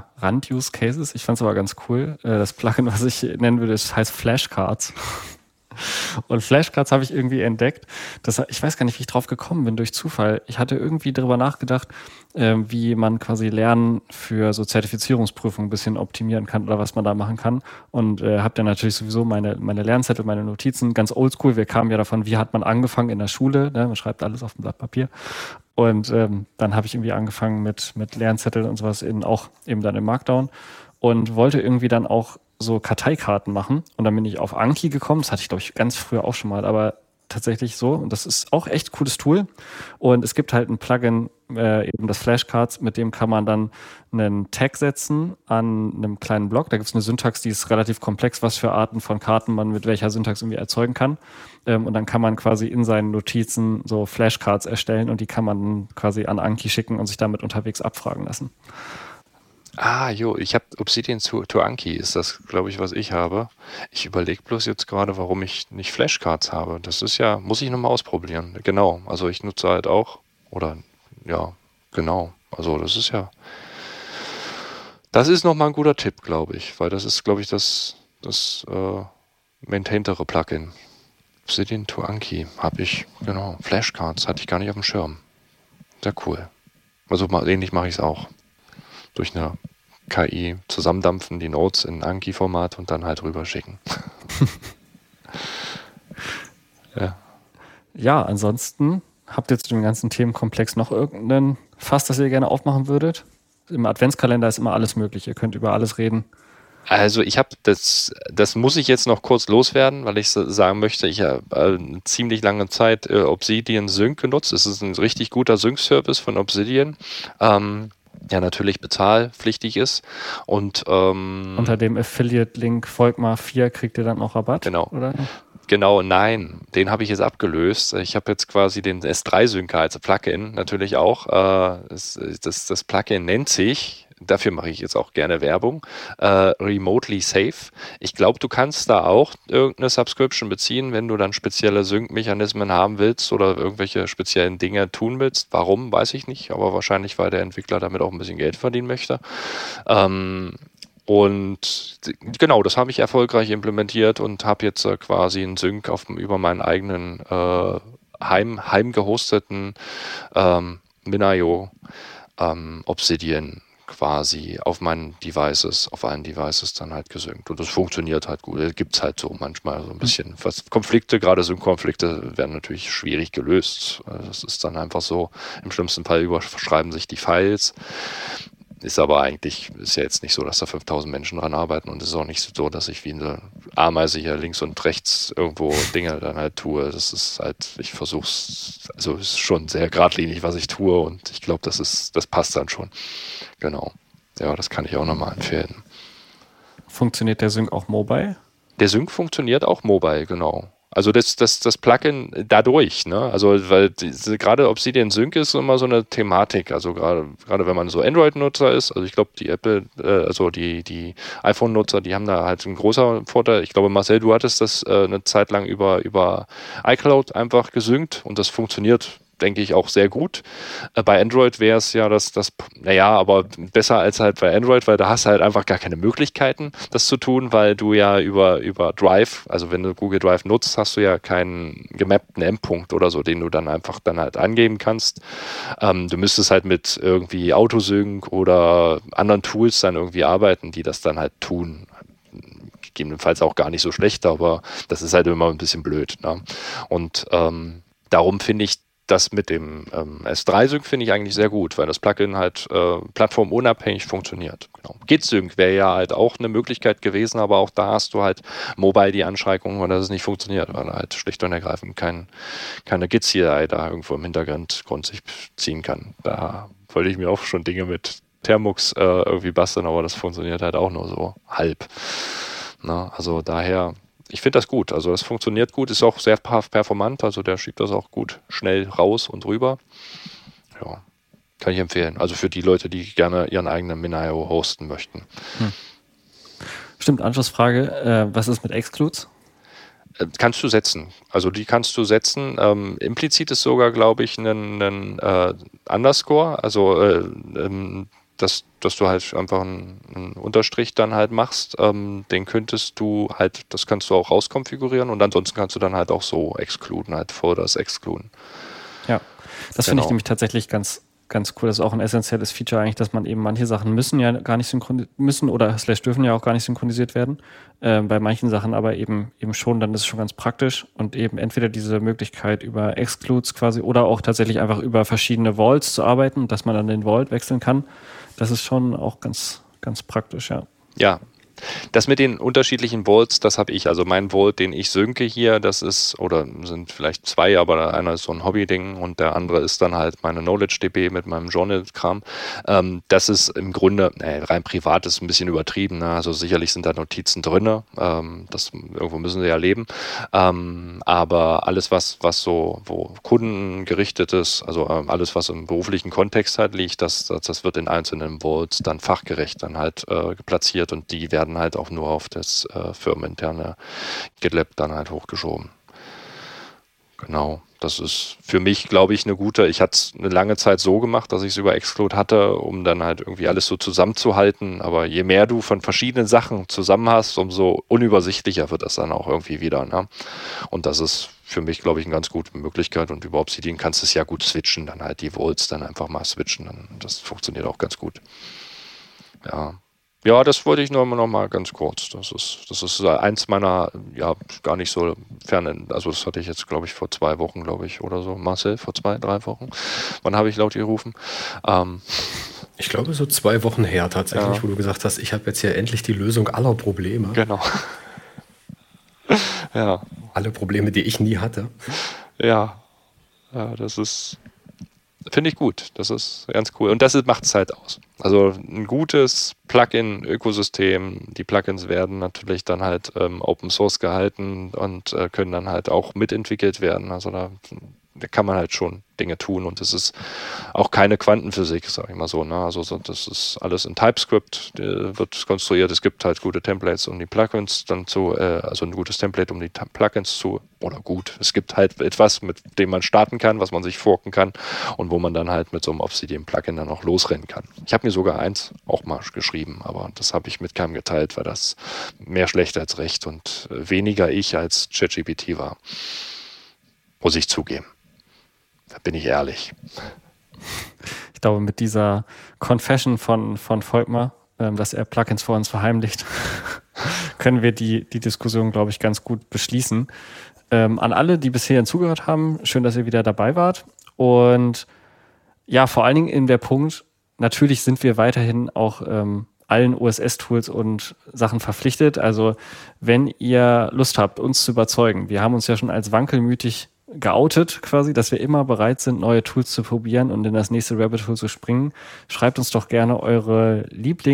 Rand-Use-Case ist. Ich fand es aber ganz cool. Das Plugin, was ich nennen würde, heißt Flashcards. Und Flashcards habe ich irgendwie entdeckt. Ich weiß gar nicht, wie ich drauf gekommen bin, durch Zufall. Ich hatte irgendwie darüber nachgedacht, wie man quasi Lernen für so Zertifizierungsprüfungen ein bisschen optimieren kann oder was man da machen kann. Und habe dann natürlich sowieso meine Lernzettel, meine Notizen, ganz oldschool. Wir kamen ja davon, wie hat man angefangen in der Schule. Ne? Man schreibt alles auf dem Blatt Papier. Und dann habe ich irgendwie angefangen mit Lernzetteln und sowas auch eben dann im Markdown und wollte irgendwie dann auch so Karteikarten machen. Und dann bin ich auf Anki gekommen. Das hatte ich, glaube ich, ganz früher auch schon mal, aber tatsächlich so. Und das ist auch echt ein cooles Tool. Und es gibt halt ein Plugin, eben das Flashcards, mit dem kann man dann einen Tag setzen an einem kleinen Block. Da gibt es eine Syntax, die ist relativ komplex, was für Arten von Karten man mit welcher Syntax irgendwie erzeugen kann. Und dann kann man quasi in seinen Notizen so Flashcards erstellen und die kann man dann quasi an Anki schicken und sich damit unterwegs abfragen lassen. Ich habe Obsidian to Anki, ist das, glaube ich, was ich habe. Ich überlege bloß jetzt gerade, warum ich nicht Flashcards habe. Das ist ja, muss ich nochmal ausprobieren. Genau, also ich nutze halt auch, oder ja, genau. Also das ist nochmal ein guter Tipp, glaube ich, weil das ist, glaube ich, das maintaintere Plugin. Obsidian to Anki habe ich, genau. Flashcards hatte ich gar nicht auf dem Schirm. Sehr cool. Also ähnlich mache ich es auch. Durch eine KI zusammendampfen, die Notes in Anki-Format und dann halt rüberschicken. Ja, ansonsten habt ihr zu dem ganzen Themenkomplex noch irgendeinen Fass, das ihr gerne aufmachen würdet? Im Adventskalender ist immer alles möglich. Ihr könnt über alles reden. Also ich habe das muss ich jetzt noch kurz loswerden, weil ich sagen möchte, ich habe eine ziemlich lange Zeit Obsidian Sync genutzt. Es ist ein richtig guter Sync-Service von Obsidian. Der natürlich bezahlpflichtig ist. Und unter dem Affiliate-Link Volkmar4 kriegt ihr dann auch Rabatt? Genau. Oder? Genau, nein. Den habe ich jetzt abgelöst. Ich habe jetzt quasi den S3-Syncer als Plugin natürlich auch. Das Plugin nennt sich, dafür mache ich jetzt auch gerne Werbung, Remotely Safe. Ich glaube, du kannst da auch irgendeine Subscription beziehen, wenn du dann spezielle Sync-Mechanismen haben willst oder irgendwelche speziellen Dinge tun willst. Warum, weiß ich nicht, aber wahrscheinlich, weil der Entwickler damit auch ein bisschen Geld verdienen möchte. Und genau, das habe ich erfolgreich implementiert und habe jetzt quasi einen Sync über meinen eigenen heimgehosteten Minayo Obsidian quasi auf allen Devices dann halt gesynkt. Und das funktioniert halt gut. Es gibt halt so manchmal so ein bisschen Konflikte, gerade Sync-Konflikte werden natürlich schwierig gelöst. Das ist dann einfach so, im schlimmsten Fall überschreiben sich die Files. Ist ja jetzt nicht so, dass da 5000 Menschen dran arbeiten und es ist auch nicht so, dass ich wie eine Ameise hier links und rechts irgendwo Dinge dann halt tue. Das ist halt, ich versuche es, also es ist schon sehr geradlinig, was ich tue und ich glaube, das passt dann schon. Genau. Ja, das kann ich auch nochmal empfehlen. Funktioniert der Sync auch mobile? Der Sync funktioniert auch mobile, genau. Also das Plugin dadurch, ne? Also weil gerade Obsidian Sync ist immer so eine Thematik. Also gerade wenn man so Android-Nutzer ist, also ich glaube die die iPhone-Nutzer, die haben da halt einen großen Vorteil. Ich glaube, Marcel, du hattest das eine Zeit lang über iCloud einfach gesynkt und das funktioniert, denke ich, auch sehr gut. Bei Android wäre es ja aber besser als halt bei Android, weil da hast du halt einfach gar keine Möglichkeiten, das zu tun, weil du ja über Drive, also wenn du Google Drive nutzt, hast du ja keinen gemappten Endpunkt oder so, den du dann einfach dann halt angeben kannst. Du müsstest halt mit irgendwie Autosync oder anderen Tools dann irgendwie arbeiten, die das dann halt tun. Gegebenenfalls auch gar nicht so schlecht, aber das ist halt immer ein bisschen blöd. Ne? Und darum finde ich das mit dem S3-Sync finde ich eigentlich sehr gut, weil das Plugin halt plattformunabhängig funktioniert. Genau. Git-Sync wäre ja halt auch eine Möglichkeit gewesen, aber auch da hast du halt mobile die Anschränkung, dass es nicht funktioniert, weil er halt schlicht und ergreifend keine Git-CLI da irgendwo im Hintergrund sich ziehen kann. Da wollte ich mir auch schon Dinge mit Termux irgendwie basteln, aber das funktioniert halt auch nur so halb. Na, also daher, ich finde das gut. Also das funktioniert gut, ist auch sehr performant, also der schiebt das auch gut schnell raus und rüber. Ja, kann ich empfehlen. Also für die Leute, die gerne ihren eigenen Minayo hosten möchten. Stimmt, Anschlussfrage, was ist mit Excludes? Kannst du setzen. Also die kannst du setzen. Implizit ist sogar, glaube ich, ein Underscore. Also dass du halt einfach einen Unterstrich dann halt machst, den könntest du halt, das kannst du auch rauskonfigurieren und ansonsten kannst du dann halt auch so excluden, halt Folders excluden. Ja, das finde ich nämlich tatsächlich ganz cool. Das ist auch ein essentielles Feature eigentlich, dass man eben manche Sachen müssen ja gar nicht müssen oder / dürfen ja auch gar nicht synchronisiert werden. Bei manchen Sachen aber eben schon, dann ist es schon ganz praktisch und eben entweder diese Möglichkeit über Excludes quasi oder auch tatsächlich einfach über verschiedene Vaults zu arbeiten, dass man dann den Vault wechseln kann. Das ist schon auch ganz, ganz praktisch, ja. Ja. Das mit den unterschiedlichen Vaults, das habe ich. Also mein Vault, den ich synke hier, das ist, oder sind vielleicht zwei, aber einer ist so ein Hobby-Ding und der andere ist dann halt meine Knowledge-DB mit meinem Journal-Kram. Das ist im Grunde, rein privat ist ein bisschen übertrieben. Ne? Also sicherlich sind da Notizen drin. Das irgendwo müssen sie ja leben. Aber alles, was so, wo Kunden gerichtet ist, also alles, was im beruflichen Kontext halt liegt, das wird in einzelnen Vaults dann fachgerecht dann halt platziert und die werden halt auch nur auf das firmeninterne GitLab dann halt hochgeschoben. Genau, das ist für mich, glaube ich, eine gute. Ich hatte es eine lange Zeit so gemacht, dass ich es über Exclude hatte, um dann halt irgendwie alles so zusammenzuhalten. Aber je mehr du von verschiedenen Sachen zusammen hast, umso unübersichtlicher wird das dann auch irgendwie wieder. Ne? Und das ist für mich, glaube ich, eine ganz gute Möglichkeit. Und über Obsidian kannst du es ja gut switchen, dann halt die Vaults dann einfach mal switchen. Das funktioniert auch ganz gut. Ja, das wollte ich nur noch mal ganz kurz. Das ist eins meiner, ja, gar nicht so fernen, also das hatte ich jetzt, glaube ich, vor 2 Wochen, glaube ich, oder so. Marcel, vor 2, 3 Wochen. Wann habe ich laut gerufen? Ich glaube, so 2 Wochen her tatsächlich, wo du gesagt hast, ich habe jetzt hier endlich die Lösung aller Probleme. Genau. Ja. Alle Probleme, die ich nie hatte. Ja, das ist... Finde ich gut. Das ist ganz cool. Und das macht es halt aus. Also ein gutes Plugin-Ökosystem. Die Plugins werden natürlich dann halt Open Source gehalten und können dann halt auch mitentwickelt werden. Also da kann man halt schon Dinge tun und es ist auch keine Quantenphysik, sage ich mal so. Ne? Also das ist alles in TypeScript, wird konstruiert. Es gibt halt gute Templates, um die Plugins dann also ein gutes Template, um die Plugins es gibt halt etwas, mit dem man starten kann, was man sich forken kann und wo man dann halt mit so einem Obsidian-Plugin dann auch losrennen kann. Ich habe mir sogar eins auch mal geschrieben, aber das habe ich mit keinem geteilt, weil das mehr schlecht als recht und weniger ich als ChatGPT war. Muss ich zugeben. Da bin ich ehrlich. Ich glaube, mit dieser Confession von Volkmar, dass er Plugins vor uns verheimlicht, können wir die Diskussion, glaube ich, ganz gut beschließen. An alle, die bisher zugehört haben, schön, dass ihr wieder dabei wart. Und ja, vor allen Dingen in der Punkt, natürlich sind wir weiterhin auch allen OSS-Tools und Sachen verpflichtet. Also wenn ihr Lust habt, uns zu überzeugen, wir haben uns ja schon als wankelmütig geoutet quasi, dass wir immer bereit sind, neue Tools zu probieren und in das nächste Rabbit Hole zu springen. Schreibt uns doch gerne eure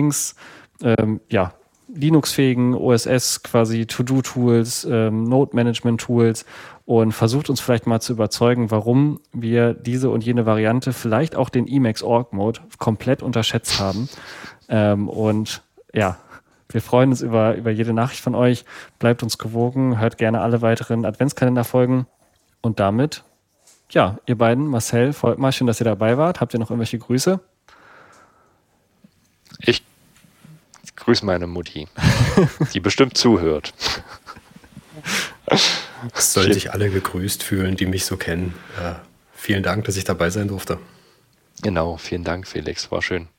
Linux-fähigen OSS quasi To-Do-Tools, Node-Management-Tools und versucht uns vielleicht mal zu überzeugen, warum wir diese und jene Variante, vielleicht auch den Emacs Org-Mode komplett unterschätzt haben. Und ja, wir freuen uns über jede Nachricht von euch. Bleibt uns gewogen, hört gerne alle weiteren Adventskalender-Folgen. Und damit, ja, ihr beiden, Marcel, Volkmar, schön, dass ihr dabei wart. Habt ihr noch irgendwelche Grüße? Ich grüße meine Mutti, die bestimmt zuhört. Es sollen sich alle gegrüßt fühlen, die mich so kennen. Vielen Dank, dass ich dabei sein durfte. Genau, vielen Dank, Felix. War schön.